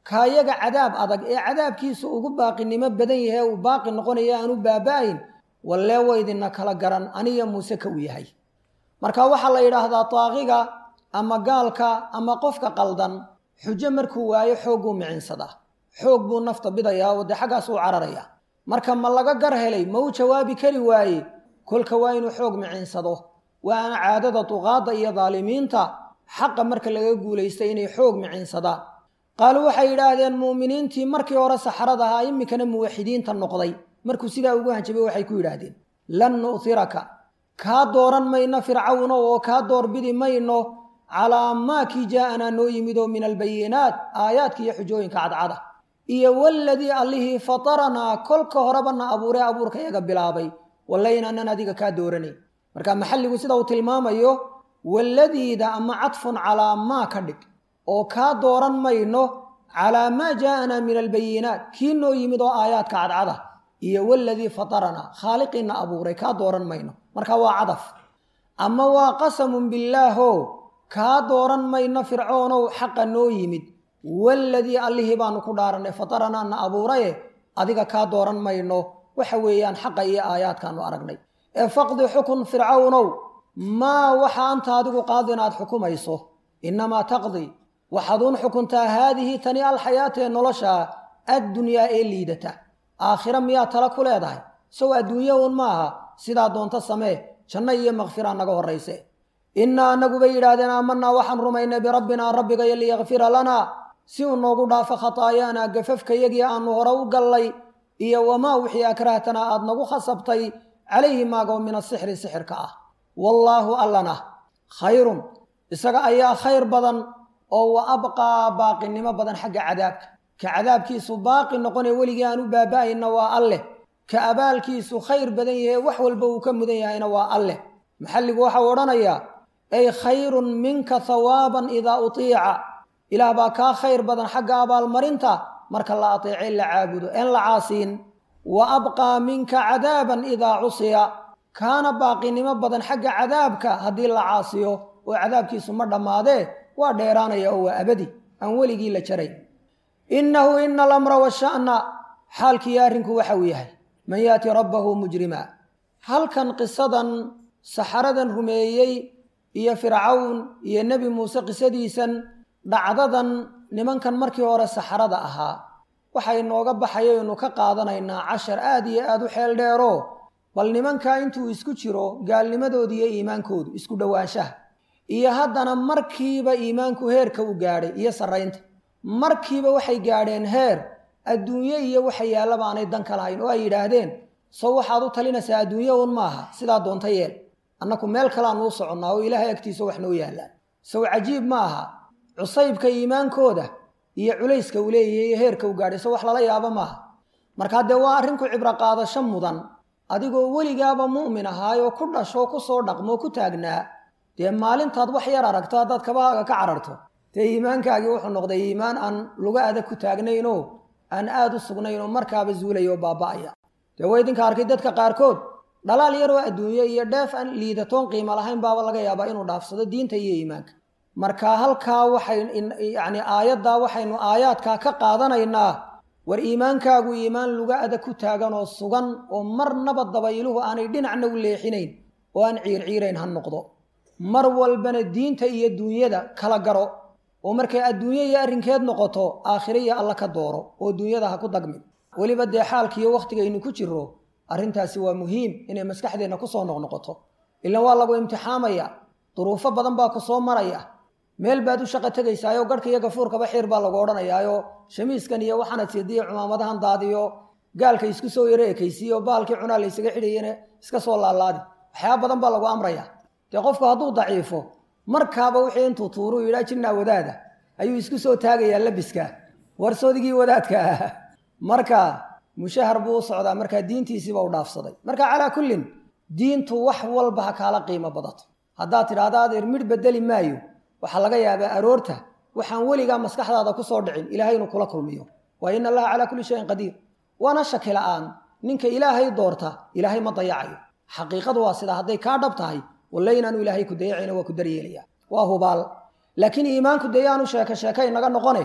kaayaga cadaab adag ee cadaabkiisu ugu baaqinimo badan yahay uu baaqi noqonaya aanu baaba'ayn wallee waydina kala garan aniya muuse ka u yahay marka waxaa la yidhaahdaa taaqiga ama gaalka ama qofka qaldan xujo markuu waayo xooguu micinsadaa xoog buu nafta bidayaa oo dee xaggaas uu cararayaa marka ma laga gar helay ma uu jawaabi kari waaye kolka waa inuu xoog micinsado waana caadada duqaadda iyo daalimiinta xaqa marka laga guulaystay inay xoog micinsadaan qaaluu waxay yidhaahdeen mu'miniintii markii hore saxarada ahaa iminkana muwaxidiinta noqday markuu sidaa ugu hanjabay waxay ku yidhaahdeen lan nu'thiraka kaa dooran mayno fircawno oo kaa doorbidi mayno calaa maa kii jaa'anaa noo yimidoo min albayinaat aayaadka iyo xujooyinka cadcada iyo waladii allihii fataranaa kolka horebana abuuree abuurka iyaga bilaabay wallaynaanan adiga kaa dooranayn marka maxalligu sida uu tilmaamayo waladiida ama cadfun calaa maa ka dhig oo kaa dooran mayno calaa maa jaa'anaa min albayinaat kii noo yimid oo aayaadka cadcada iyo waladii fataranaa khaaliqiina abuuray kaa dooran mayno marka waa cadaf ama waa qasamun billaaho kaa dooran mayno fircoonow xaqa noo yimid waladii allihii baanu ku dhaaranay fataranaana abuuraye adiga kaa dooran mayno waxa weeyaan xaqa iyo aayaadkaanu aragnay ee faqdi xukun fircawnow maa waxa anta adigu qaadin aad xukumayso innamaa taqdi waxaad uun xukuntaa haadihi tani alxayaata ee nolosha addunyaa ee liidata aakhira miyaa tala ku leedahay sow adduunye uun maaha sidaa doonto samee janno iyo makfiraa naga horrayse innaa annagu bay yidhaahdeen aamanaa waxaan rumaynay birabbinaa rabbigayo liyakfira lanaa si uu noogu dhaafo khataayaanaa gafafkayagii aanu hore u gallay iyo wamaa wixii akrahtanaa aad nagu khasabtay calayhi maagoo min asixri sixirka ah wallaahu allana khayrun isaga ayaa khayr badan oo wa abqaa baaqinimo badan xagga cadaabka ka cadaabkiisu baaqi noqonee weligii aan u baaba'ayna waa alleh ka abaalkiisu khayr badan yahe wax walba uu ka mudan yahayna waa alleh maxalligu waxau odhanayaa ay khayrun minka hawaaban idaa utiica ilaah baa kaa khayr badan xagga abaalmarinta marka la ateeco in la caabudo een la caasiin wa abqaa minka cadaaban idaa cusiya kaana baaqinimo badan xagga cadaabka haddii la caasiyo oo cadaabkiisu ma dhammaadee waa dheeraanaya oo waa abadi aan weligii la jarayn innahu ina alamra washa'na xaalkii arrinku waxa uu yahay man yaati rabbahu mujrima halkan qisadan saxaradan rumeeyey iyo fircawn iyo nebi muuse qisadiisan dhacdadan nimankan markii hore saxarada ahaa waxay nooga baxayaynu ka qaadanaynaa cashar aad iyo aad u xeel dheero bal nimankaa intuu isku jiro gaalnimadooda iyo iimaankoodu isku dhowaanshaha iyo haddana markiiba iimaanku heerka u gaadhay iyo sarraynta markiiba waxay gaadheen heer adduunye iyo waxa yaallaba aanay dan ka lahayn oo ay yidhaahdeen sow waxaad u talinaysaa adduunye uun maaha sidaa doonta yeel annaku meel kaleaan uu soconnaa oo ilaahay agtiisa wax noo yaallaan sow cajiib ma aha cusaybka iimaankooda iyo culayska uu leeyahay iyo heerka u gaadhay sow wax lala yaabo maaha markaa dee waa arrinku cibro qaadasho mudan adigoo weligaaba mu'min ahaayoo ku dhashoo ku soo dhaqmoo ku taagnaa dee maalintaad wax yar aragto haddaad kabahaaga ka cararto dee iimaankaagii wuxuu noqday iimaan aan luga adag ku taagnaynoo aan aad u sugnaynoo markaaba zuulayoo baaba'aya dee waa idinka arkay dadka qaarkood dhalaal yaroo adduunye iyo dheef aan liidatoon qiimo lahayn baaba laga yaabaa inuu dhaafsado diinta iyo iimaanka marka halkaa waxay yacni aayaddaa waxaynu aayaadkaa ka qaadanaynaa war iimaankaagu iimaan luga adag ku taagan oo sugan oo marnaba dabayluhu aanay dhinacna u leexinayn oo aan ciirciirayn ha noqdo mar walbana diinta iyo duunyada kala garo oo markay adduunye iyo arrinkeed noqoto aakhire iyo alla ka dooro oo duunyada ha ku dagmin weliba dee xaalkiiyo wakhtigaynu ku jirro arrintaasi waa muhiim inay maskaxdeenna ku soo noqnoqoto ilaan waa lagu imtixaamaya duruufo badan baa ku soo maraya meel baad u shaqo tegaysaayoo garhka iyo gafuurkaba xiir baa lagu odhanayaayo shamiiskan iyo waxaanad sidiyo cumaamadahan daadiyo gaalka isku soo yaro ekaysiiyo baalkii cunaa la ysaga xidhayana iska soo laalaadi waxyaaba badan baa lagu amraya dee qofku hadduu daciifo markaaba wixii intuu tuuruu yidhaa jinnaa wadaada ayuu isku soo taagayaa labiska warsoodigii wadaadka ah marka mushahar buu u socdaa markaa diintiisiiba u dhaafsaday marka calaa kullin diintu wax walba ha kaala qiimo badato haddaad tidhaahda adeer midh bedeli maayo waxaa laga yaabaa aroorta waxaan weligaa maskaxdaada ku soo dhicin ilaahay inuu kula kulmiyo waa ina allaha calaa kulli shayin qadiir waana shaki la'aan ninka ilaahay doorta ilaahay ma dayacayo xaqiiqadu waa sida hadday kaa dhab tahay walle inaanu ilaahay ku dayacayna waa ku daryeelaya waa hubaal laakiin iimaanku dee yaanu sheeko sheeka inaga noqone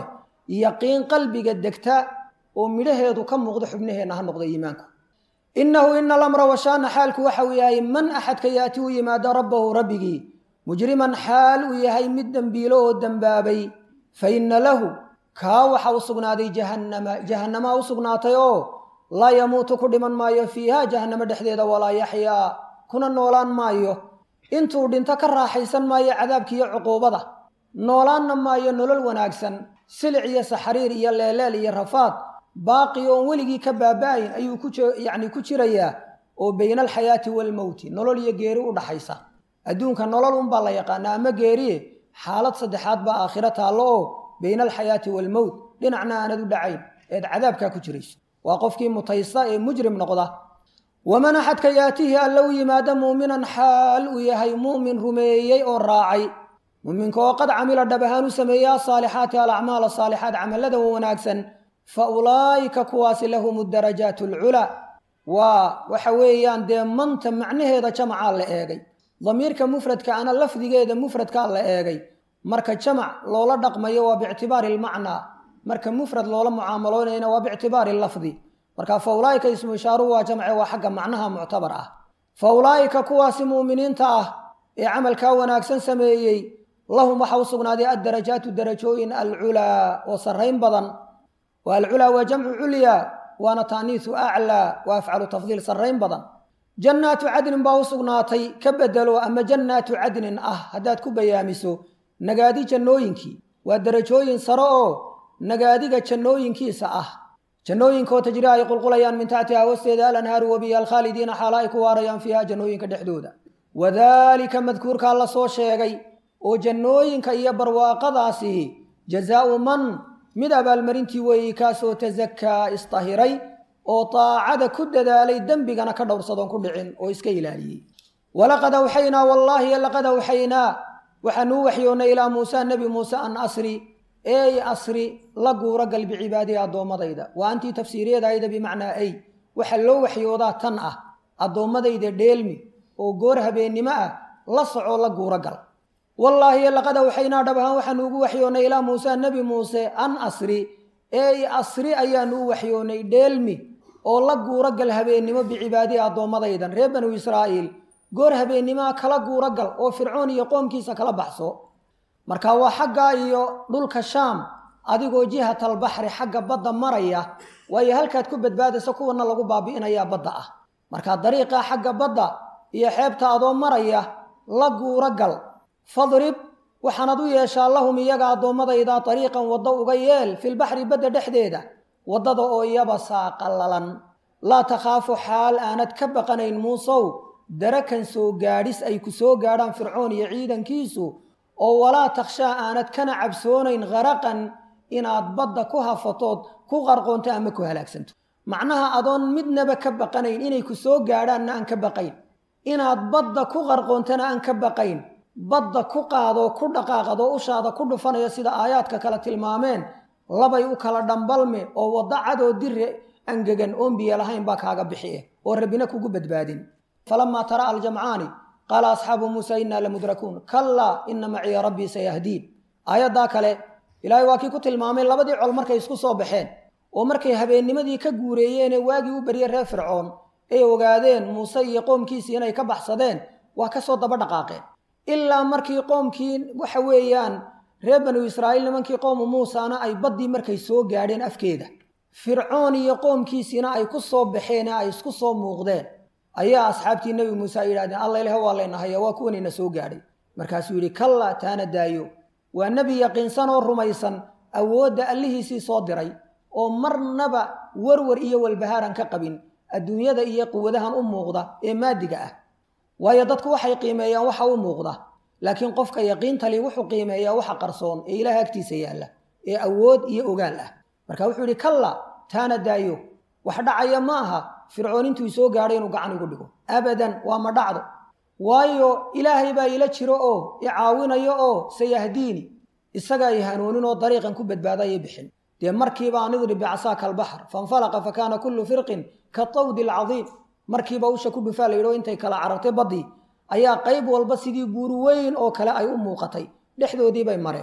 yaqiin qalbiga degta oo midhaheedu ka muuqdo xubnaheena ha noqdo iimaanku innahu ina alamra washaana xaalku waxa uu yahay man axadka yaati u yimaada rabbahu rabbigii mujriman xaal uu yahay mid dembiilo oo dembaabay fa inna lahu kaa waxa u sugnaaday jahannama jahannama u sugnaatay oo laa yamuutu ku dhiman maayo fiiha jahannamo dhexdeeda walaa yaxyaa kuna noolaan maayo intuu dhinto ka raaxaysan maayo cadaabkiiyo cuquubada noolaanna maayo nolol wanaagsan silic iyo saxariir iyo leeleel iyo rafaad baaqi oon weligii ka baaba'ayn ayuu ku yacni ku jirayaa oo bayna alxayaati waalmowti nolol iyo geeri u dhaxaysa adduunka nolol unbaa la yaqaanaa ama geeriye xaalad saddexaad baa aakhiro taallo oo bayna alxayaati waalmowt dhinacna aanad u dhacayn eed cadaabkaa ku jirayso waa qofkii mutaysta ee mujrim noqda waman axadka yaatihi alla u yimaada muuminan xaal uu yahay mu'min rumeeyey oo raacay mu'minka oo qad camila dhab ahaan u sameeya asaalixaati alacmaal asaalixaat camaladan wanaagsan fa ulaa'ika kuwaasi lahum darajaat alculaa waa waxa weeyaan dee manta macnaheeda jamacaa la eegay damiirka mufradka ana lafdigeeda mufradkaa la eegay marka jamac loola dhaqmayo waa biictibaari lmacnaa marka mufrad loola mucaamaloonayna waa biictibaari lafdi marka fa ulaa'ika ismu ishaaruhu waa jamce waa xagga macnaha muctabar ah fa ulaa'ika kuwaasi mu'miniinta ah ee camalkaa wanaagsan sameeyey lahum waxa u sugnaaday addarajaatu darajooyin alculaa oo sarrayn badan wa alculaa waa jamcu culyaa waana taaniisu aclaa waa afcalu tafdiil sarrayn badan jannaatu cadnin baa u sugnaatay ka bedelo ama jannaatu cadnin ah haddaad ku bayaamiso nagaadi jannooyinkii waa darajooyin sare oo nagaadiga jannooyinkiisa ah jannooyinkaoo tajri ay qulqulayaan min taxtiha hoosteeda alanhaaru wabiya alkhaalidiina xaala ay ku waarayaan fiiha jannooyinka dhexdooda wadaalika madkuurkaa la soo sheegay oo jannooyinka iyo barwaaqadaasi jazaau man mid abaalmarintii weeyey kaasoo tasakaa isdahiray oo taacada ku dadaalay dembigana ka dhowrsadoon ku dhicin oo iska ilaaliyey walaqad awxaynaa wallaahi laqad awxaynaa waxaanuu waxyoonnay ilaa muusa nebi muuse an asri ey asri la guura gal bicibaadihi addoommadayda waa antii tafsiiriyadayda bimacnaa ay waxa loo waxyoodaa tan ah addoommadayda dheelmi oo goor habeennimo ah la soco la guura gal wallaahi laqad awxaynaa dhab ahaan waxaanu ugu waxyoonnay ilaa muusa nebi muuse an asri ey asri ayaanu u waxyoonnay dheelmi oo la guura gal habeennimo bicibaadihi addoommadaydan reer banu israa'iil goor habeennimaa kala guura gal oo fircoon iyo qoomkiisa kala baxso marka waa xagga iyo dhulka shaam adigoo jihatalbaxri xagga badda maraya waayo halkaad ku badbaadayso kuwana lagu baabi'inayaa badda ah marka dariiqa xagga badda iyo xeebta adoo maraya la guura gal fadrib waxaanad u yeeshaa lahum iyaga addoommadayda dariiqan waddo uga yeel filbaxri badda dhexdeeda waddada oo yabasaa qallalan laa takhaafu xaal aanad ka baqanayn muusow darakan soo gaadhis ay ku soo gaadhaan fircoon iyo ciidankiisu oo walaa takhshaa aanad kana cabsoonayn kharaqan inaad badda ku hafatood ku qarqoonto ama ku halaagsanto macnaha adoon midnaba ka baqanayn inay ku soo gaadhaanna aan ka baqayn inaad badda ku qarqoontana aan ka baqayn badda ku qaadoo ku dhaqaaqadoo ushaada ku dhufanaya sida aayaadka kale tilmaameen labay u kala dhambalme oo waddo cadoo dire angegan oon biyo lahayn baa kaaga bixie oo rabbina kugu badbaadin falamaa tara'a aljamcaani qaala asxaabu muusa innaa lamudrakuun kallaa ina maciya rabbii sayahdiin aayaddaa kale ilaahay waa kii ku tilmaamay labadii col markay isku soo baxeen oo markay habeennimadii ka guureeyeenee waagii u baryey reer fircoon ay ogaadeen muuse iyo qoomkiisii inay ka baxsadeen waa ka soo daba dhaqaaqeen ilaa markii qoomkii waxa weeyaan reer banu israa'iil nimankii qowmu muusana ay baddii markay soo gaadheen afkeeda fircoon iyo qoomkiisiina ay ku soo baxeen ee ay isku soo muuqdeen ayaa asxaabtii nebi muuse ay yidhahdeen alla ilaah waa laynahaya waa kuwanayna soo gaadhay markaasuu yidhi kallaa taana daayo waa nebi yaqiinsan oo rumaysan awoodda allihiisii soo diray oo marnaba warwar iyo walbahaaran ka qabin adduunyada iyo quwadahan u muuqda ee maadiga ah waayo dadku waxay qiimeeyaan waxa u muuqda laakiin qofka yaqiinta li wuxuu qiimeeyaa waxa qarsoon ee ilaah agtiisa yaalla ee awood iyo ogaal ah marka wuxuu yidhi kallaa taana daayo wax dhacaya ma aha fircoon intuu soo gaadhay inuu gacan igu dhigo abadan waa ma dhacdo waayo ilaahay baa ila jiro oo i caawinayo oo sayahdiini isagaa i hanuunin oo dariiqan ku badbaadayay bixin dee markiiba aan idri bicasaaka albaxr fanfalaqa fa kaana kullu firqin ka tawdi alcadiim markiiba usha ku dhufaa la yidho intay kala carartay baddii ayaa qayb walba sidii buur weyn oo kale ay u muuqatay dhexdoodii bay mareen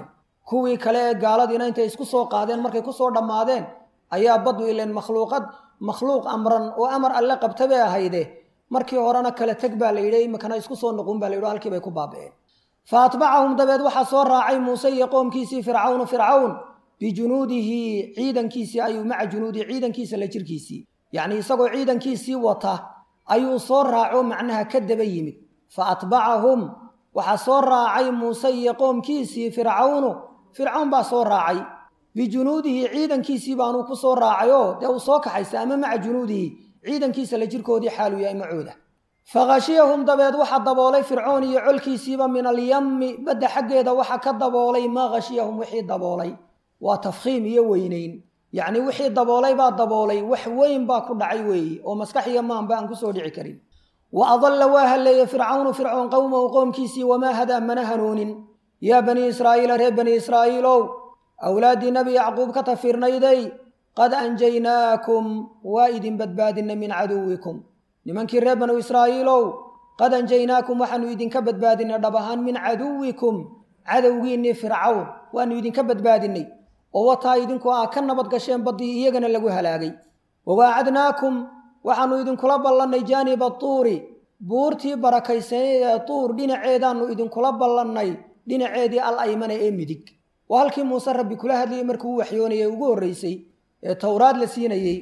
kuwii kale ee gaaladiina intay isku soo qaadeen markay ku soo dhammaadeen ayaa baddu ileen makhluuqad makhluuq amran oo amar alle qabta bay ahayde markii horena kala tag baa la yidhi imakana isku soo noqon baa la yidhi halkii bay ku baaba'een fa atbacahum dabeed waxaa soo raacay muuse iyo qoomkiisii fircawnu fircawn bijunuudihi ciidankiisii ayuu maca junuudihi ciidankiisa la jirkiisii yacni isagoo ciidankiisii wata ayuu soo raaco macnaha ka daba yimid fa atbacahum waxaa soo raacay muuse iyo qoomkiisii fircawnu fircawn baa soo raacay bijunuudihi ciidankiisii baanuu ku soo raacayoo dee uu soo kaxaysa ama maca junuudihi ciidankiisa la jirkoodii xaaluu yahay macooda fakhashiyahum dabeed waxaa daboolay fircoon iyo colkiisiiba min alyammi badda xaggeeda waxa ka daboolay maa khashiyahum wixii daboolay waa tafkhiim iyo weynayn yacni wixii daboolay baa daboolay wax weyn baa ku dhacay weeye oo maskax iyo maanba aan ku soo dhici karin wa adalla waa halleeyey fircawnu fircoon qowmahu qoomkiisii wamaa hadaa mana hanuunin yaa banii israa'iila reer bani israa'iilow awlaaddii nebi yacquub ka tafiirnayday qad anjaynaakum waa idin badbaadinay min caduwikum nimankii reer banu israa'iilow qad anjaynaakum waxaanu idinka badbaadinay dhab ahaan min caduwikum cadowgiinnii fircawn waanu idinka badbaadinay oo wataa idinku aa ka nabad gasheen baddii iyagana lagu halaagay wawaacadnaakum waxaanu idinkula ballannay jaaniba tuuri buurtii barakaysaneed ee tuur dhinaceedaannu idinkula ballannay dhinaceedii al aymana ee midig waa halkii muuse rabbi kula hadlayay markuu u waxyoonayay ugu horraysay ee towraad la siinayey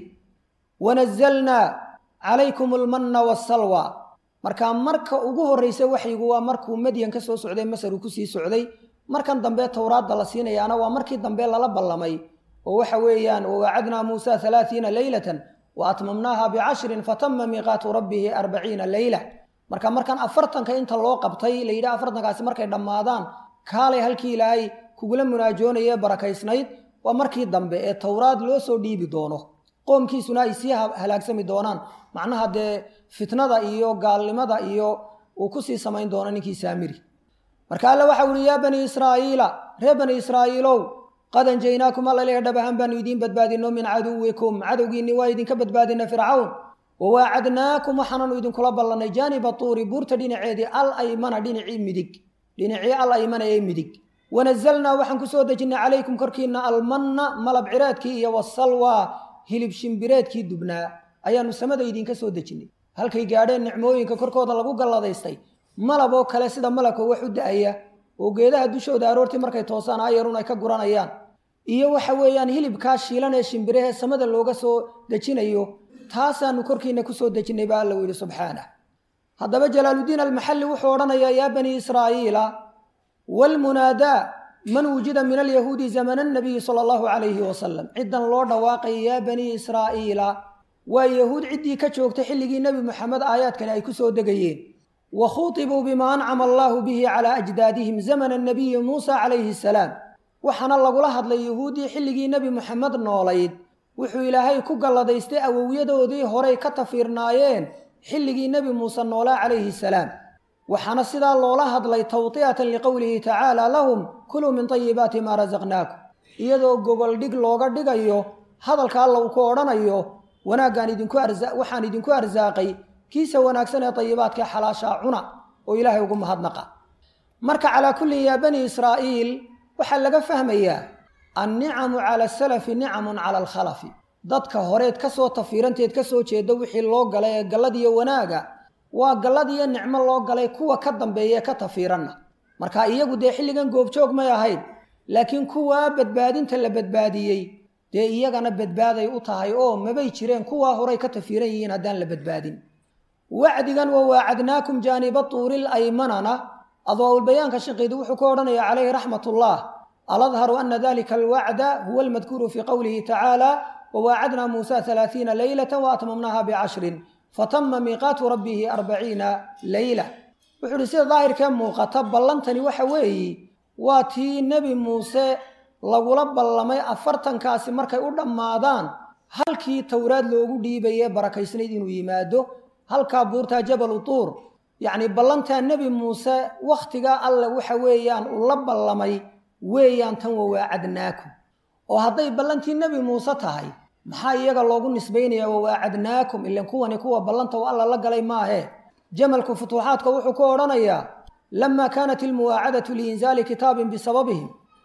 wanazalnaa calaykum almanna waasalwa markaa marka ugu horraysa waxyigu waa markuu madyan ka soo socday masar uu kusii socday markan dambe towraadda la siinayaana waa markii dambe lala ballamay oo waxa weeyaan wawaacadnaa muusa halaathiina leylatan wa atmamnaaha bicashrin fatama miiqaatu rabbihi arbaciina leyla marka markan afartanka inta loo qabtay la yidhi afartankaasi markay dhammaadaan kaalay halkii ilaahay kugula munaajoonayee barakaysnayd waa markii dambe ee towraad loo soo dhiibi doono qoomkiisuna ay sii halaagsami doonaan macnaha dee fitnada iyo gaalnimada iyo uu ku sii samayn doono ninkii saamiri marka alle waxa uhi yaa bani israa'iila reer bani israa'iilow qad anjaynaakum alla leeya dhab ahaan baanu idiin badbaadino min caduwikum cadowgiinni waa idinka badbaadina fircawn wawaacadnaakum waxaananu idinkula ballannay jaaniba tuuri buurta dhinaceedii al aymana dhinacii midig dhinacii al aymana ee midig wanazalnaa waxaan ku soo dejinnay calaykum korkiinna almanna malab ciraadkii iyo wasalwa hilib shimbireedkii dubnaa ayaannu samada idinka soo dejinnay halkay gaadheen nicmooyinka korkooda lagu galladaystay malab oo kale sida malabka wax u da'aya oo geedaha dushooda aroortii markay toosaan ayarun ay ka guranayaan iyo waxa weeyaan hilibkaa shiilan ee shimbirahee samada looga soo dejinayo taasaannu korkiinna ku soo dejinnay baa alla yidhi subxaanah haddaba jalaaluddiin almaxalli wuxuu odhanayaa yaa banii israa'iila waalmunaadaa man wujida min alyahuudi zamana annabiyi sala allahu calayhi wasalam ciddan loo dhawaaqaya yaa banii israa'iila waa yahuud ciddii ka joogtay xilligii nebi moxamed aayaadkani ay ku soo degayeen wa khuutibuu bimaa ancama allaahu bihi calaa ajdaadihim zamana annabiyi muusa calayhi asalaam waxaana lagula hadlay yahuuddii xilligii nebi moxamed noolayd wuxuu ilaahay ku galladaystay awowyadoodii horay ka tafiirnaayeen xilligii nebi muuse noolaa calayhi salaam waxaana sidaa loola hadlay tawti'atan liqowlihi tacaala lahum kuluu min tayibaati maa rasaqnaakum iyadoo goboldhig looga dhigayo hadalka alla uu ku odhanayo wanaaggaan idinku arsa waxaan idinku arsaaqay kiisa wanaagsan ee tayibaadka xalaashaa cuna oo ilaahay ugu mahadnaqa marka calaa kullin yaa bani israa'iil waxaa laga fahmayaa annicamu cala asalafi nicamun cala alkhalafi dadka horeed ka soo tafiiranteed ka soo jeeda wixii loo galay ee galladiyo wanaaga waa galladiyo nicmo loo galay kuwa ka dambeeya ka tafiiranna marka iyagu dee xilligan goobjoog may ahayd laakiin kuwaa badbaadinta la badbaadiyey dee iyagana badbaaday u tahay oo mabay jireen kuwaa horay ka tafiiran yihiin haddaan la badbaadin wacdigan wawaacadnaakum jaaniba tuuril aymanana adwaaulbayaanka shaqiidi wuxuu ka odhanaya calayhi raxmatullah aladharu ana dalika alwacda huwa almadkuuru fii qowlihi tacaala wawaacadnaa muusa halaathiina leylata waatmamnaaha bicashrin fatama miiqaatu rabbihi arbaciina leyla wuxuu uhi sida daahirkee muuqata ballantani waxa weeye waa tii nebi muuse lagula ballamay afartankaasi markay u dhammaadaan halkii towraad loogu dhiibayee barakaysnayd inuu yimaado halkaa buurtaa jabalu tuur yacni ballantaa nebi muuse wakhtigaa alle waxa weeyaan uu la ballamay weeyaan tan wawaacadnaakum oo hadday ballantii nebi muuse tahay maxaa iyaga loogu nisbaynayaa wawaacadnaakum ilan kuwani kuwa ballanta u alla la galay maahee jamalku futuuxaadka wuxuu ku odhanayaa lamaa kaanat ilmuwaacadatu liinzaali kitaabin bisababihim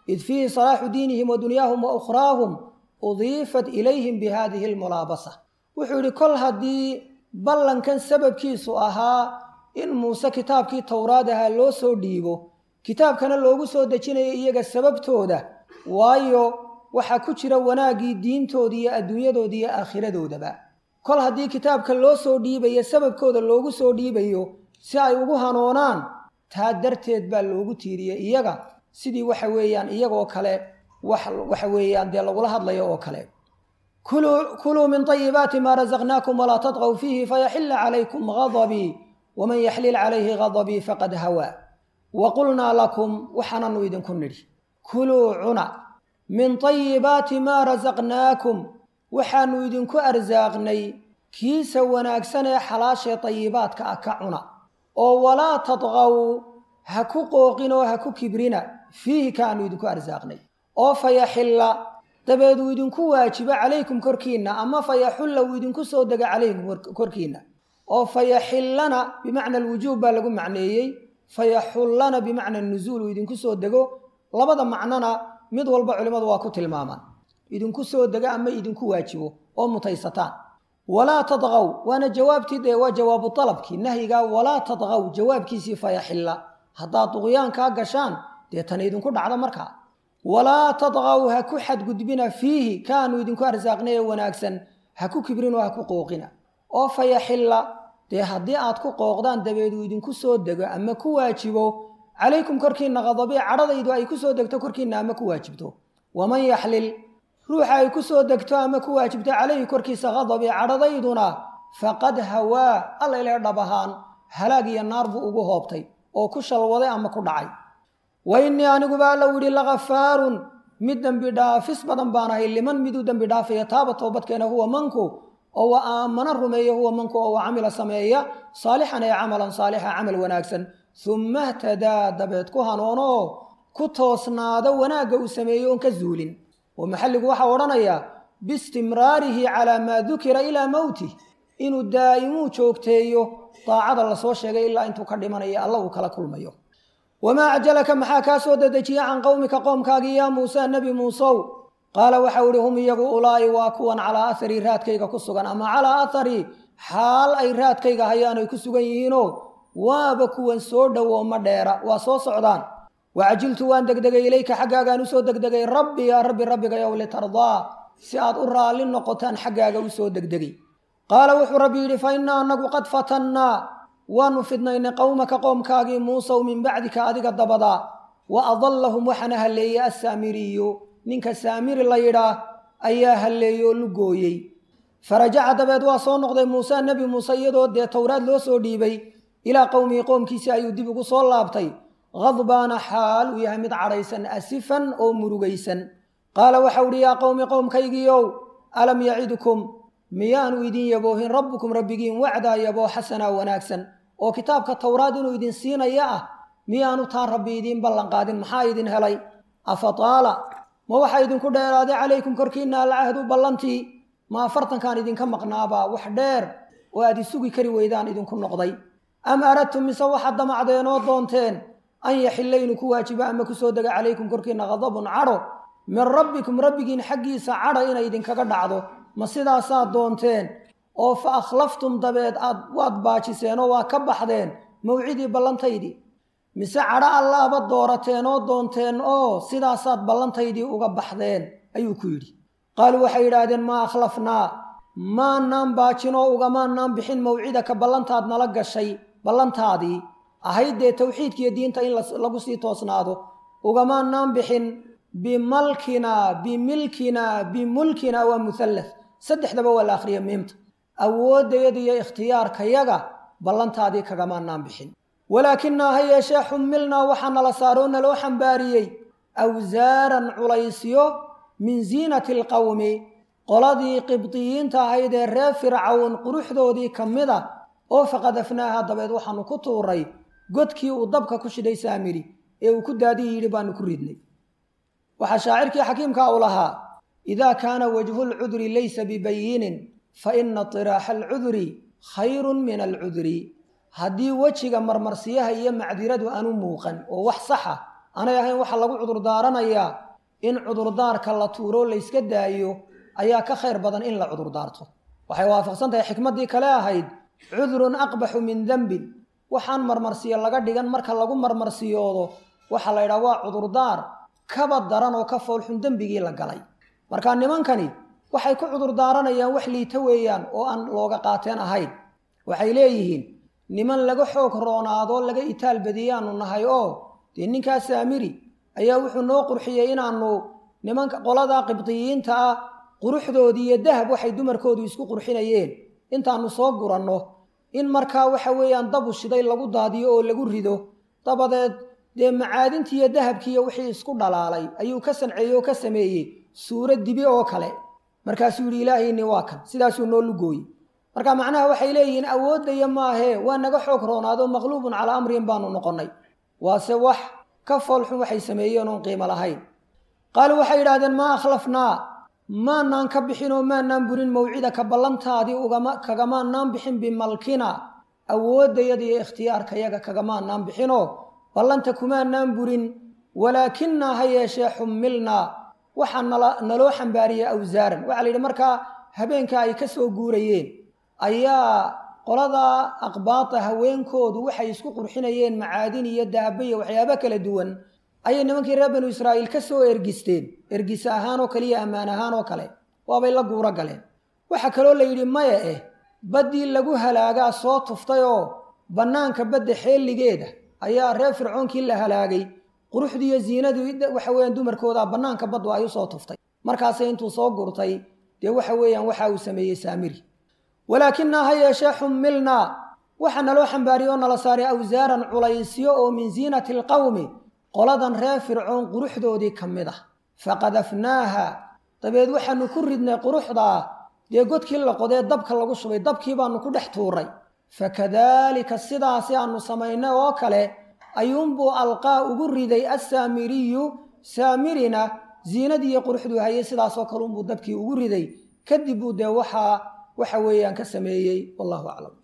إذ فيه صلاح دينهم ودنياهم وأخراهم أضيفت إليهم بهذه الملابسة وحولي كل هذه بلن كان سبب كيسو أها إن موسى كتاب كي تورادها لو سو ديبو كتاب كان لوغو سو دجينaya iyaga sababtooda waayo waxa ku jira wanaagii diintoodii iyo adduunyadoodii iyo aakhiradoodaba kol hadii kitaabka loo soo dhiibayo sababkooda loogu soo dhiibayo si ay ugu hanoonaan taa darteed baa loogu tiiriyay iyaga sidii waxa weeyaan iyagoo kale wax waxa weeyaan dee lagu la hadlayo oo kale kulu kulu min tayyibati ma razaqnakum wala tatghaw fihi fayahilla alaykum ghadabi waman yahlil alayhi ghadabi faqad hawa وقلنا لكم وحنا نريدن كنري كلوا عنا من طيبات ما رزقناكم وحنا نريدن كأرزاقني كيس وناكسن حلاش طيبات كأكعنا أو ولا تطغوا هكو قوقنا وهكو كبرنا فيه كانوا يدن كأرزاقني أو فيحل تبدو يدن كواجب عليكم كركينا أما فيحل ويدن كسودق عليكم كركينا أو فيحلنا بمعنى الوجوب لكم معنيي فيحلنا بمعنى النزول ويدن كسو دغو لبدا معنانا مid walba culimadu waa ku tilmaamaan idin ku soo daga ama idin ku waajibo oo mutaysataan wala tadghaw wana jawaabtide waa jawaabu talabki nahyiga wala tadghaw jawaabkiisi fayahilla hadaa tuqyaan ka gashaan de tan idin ku dhacdo marka wala tadghaw ha ku xad gudbina fihi kaanu idin ku arsaaqnay wanaagsan ha ku kibrino ha ku qooqina oo fayahilla dee haddii aad ku qooqdaan dabeedu idinku soo dego ama ku waajibo calaykum korkiina qadabi cadhadaydu ay ku soo degto korkiina ama ku waajibto waman yaxlil ruuxa ay ku soo degto ama ku waajibto calayhi korkiisa qadabi cadhadayduna faqad hawaa alla ilaahay dhabahaan halaag iyo naar buu ugu hoobtay oo ku shalwaday ama ku dhacay wa innii anigu baa la yidhi lagafaarun mid dembi dhaafis badan baan ahay liman miduu dembi dhaafaya taaba toobadkeena huwa manku أو آمن الرمي هو منك أو عمل سمية صالحا يا عملا صالحا عمل وناكسا ثم اهتدى دبت كهانونو كتوسنا دونا جو سميون كزول ومحل وحا ورنيا باستمراره على ما ذكر إلى موته إنه دائمو شوكتيو طاعة الله سوشيغ إلا أنتو كردمانيا الله كلا كل ميو وما عجلك محاكا سوددجي عن قومك قومك يا موسى النبي موسى قال وحولهم يقول أولئي واكوان على أثري راتكيغا كسوغان أما على أثري حال أي راتكيغا هيانو كسوغان يهينو وابكوان سودا ومديرا وصو صعدان وعجلت وان دقدقي إليك حقاقا نسو دقدقي ربي يا ربي ربي يا ولي ترضى سياد أرى للنقطان حقاقا نسو دقدقي قال وحو ربي فإنا أنك قد فتنا ونفدنا إن قومك قوم كاقي موسى ومن بعدك أذيك الضبضاء وأضلهم وحنها اللي السامريو ninka saamiri la yidhaa ayaa halleeyoo lugooyey farajaca dabeed waa soo noqday muuse nebi muuse iyadoo dee towraad loo soo dhiibay ilaa qowmii qoomkiisii ayuu dib ugu soo laabtay khadbaana xaal uu yahay mid cadhaysan asifan oo murugaysan qaala waxau idhi yaa qowmi qowmkaygiiow alam yacidukum miyaanu idin yaboohin rabbukum rabbigiin wacdaa yaboo xasanaa wanaagsan oo kitaabka towraad inuu idin siinaya ah miyaanu taan rabbi idiin ballanqaadin maxaa idin helay afataala ma waxa idinku dheeraaday calaykum korkiina alcahdu ballantii ma afartankaan idinka maqnaabaa wax dheer oo aad isugi kari weydaan idinku noqday am aradtum mise waxaad damacdeen oo doonteen an yaxillaynu ku waajiba ama ku soo dega calaykum korkiina qadabun cadho min rabbikum rabbigiin xaggiisa cadho inay idinkaga dhacdo ma sidaasaad doonteen oo fa akhlaftum dabeed aad waad baajiseen oo waa ka baxdeen mawcidii ballantaydii mise cadho allaaba doorateen oo doonteen oo sidaasaad ballantaydii uga baxdeen ayuu ku yidhi qaaluu waxay yidhaahdeen maa akhlafnaa maanaan baajin oo ugamaanaan bixin mawcidaka ballantaad nala gashay ballantaadii ahayd dee tawxiidkiiyo diinta in lagu sii toosnaado ugamaanaan bixin bimalkinaa bimilkinaa bimulkinaa waa muhallath saddexdaba waa la akhriya miimta awooddayada iyo ikhtiyaarkayaga ballantaadii kagamaanaan bixin ولكننا هي شيء حملنا وحنا لصارونا لو حنباريي أوزارا عليسيو من زينة القوم قلدي قبطيين تاهيد الراب فرعون قروح دودي كمدا أو فقدفناها دبيد وحنا كتوري قدكي وضبك كشدي سامري إيو كدادي يلبان كريدني وحشاعرك حكيم كاولها إذا كان وجه العذر ليس ببين فإن طراح العذر خير من العذر haddii wejiga marmarsiyaha iyo macdiradu aanu muuqan oo wax saxa aanay ahayn waxa lagu cudurdaaranayaa in cudurdaarka la tuuro la iska daayo ayaa ka khayr badan in la cudurdaarto waxay waafaqsan tahay xikmaddii kale ahayd cudurun aqbaxu min dembin waxaan marmarsiyo laga dhigan marka lagu marmarsiyoodo waxa la yidhaha waa cudurdaar kaba daran oo ka foolxun dembigii la galay marka nimankani waxay ku cudurdaaranayaan wax liita weeyaan oo aan looga qaateen ahayn waxay leeyihiin niman laga xoog roonaado laga itaal badiyaanu nahay oo dee ninkaas saamiri ayaa wuxuu noo qurxiyey inaanu nimanka qolada qibdiyiinta ah quruxdoodii iyo dahab waxay dumarkoodu isku qurxinayeen intaanu soo guranno in markaa waxa weeyaan dabu shiday lagu daadiyo oo lagu rido dabadeed dee macaadintii iyo dahabkii iyo wixii isku dhalaalay ayuu ka sanceeyey oo ka sameeyey suurad dibi oo kale markaasuu yidhi ilaahayni waa kan sidaasuu noo lugooyey marka macnaha waxay leeyihiin awooddaya maahee waa naga xoog roonaado maqluubun calaa amrin baanu noqonnay waase wax ka foolxun waxay sameeyeen oon qiimo lahayn qaaluu waxay yidhahdeen maa akhlafnaa maanaan ka bixin oo maanaan burin mawcidaka ballantaadii ugama kagamaanaan bixin bimalkina awooddayada iyo ikhtiyaarkayaga kagamaanaan bixinoo ballanta kumaanaan burin walaakinaa ha yeeshee xumilnaa waxaa nala naloo xambaariyey awsaaran waxaa la yidhi markaa habeenka ay ka soo guurayeen ayaa qolada aqbaata haweenkoodu waxay isku qurxinayeen macaadin iyo dahaba iyo waxyaabo kala duwan ayay nimankii reer banu israa'iil ka soo ergisteen ergisa ahaan oo kale iyo ammaan ahaan oo kale waabay la guuro galeen waxaa kaloo la yidhi maya eh baddii lagu halaagaa soo tuftay oo bannaanka badda xeeligeeda ayaa reer fircoonkii la halaagay quruxdii iyo ziinadii waxa weeyaan dumarkooda bannaanka baddu ay u soo tuftay markaasay intuu soo gurtay dee waxa weeyaan waxa uu sameeyey saamiri walaakinaa ha yeeshee xumilnaa waxa naloo xambaariyey oo nala saaray awsaaran culaysyo oo min ziinati alqawmi qoladan reer fircoon quruxdoodii ka mid ah faqadafnaaha dabeed waxaanu ku ridnay quruxdaa dee godkii la qodee dabka lagu shubay dabkii baanu ku dhex tuuray fakadaalika sidaasi aanu samaynay oo kale ayuunbuu alqaa ugu riday assaamiriyu saamirina ziinadii iyo quruxduu hayay sidaasoo kale unbuu dabkii ugu riday kadib buu dee waxaa waxa weeyaan ka sameeyey wallahu aclam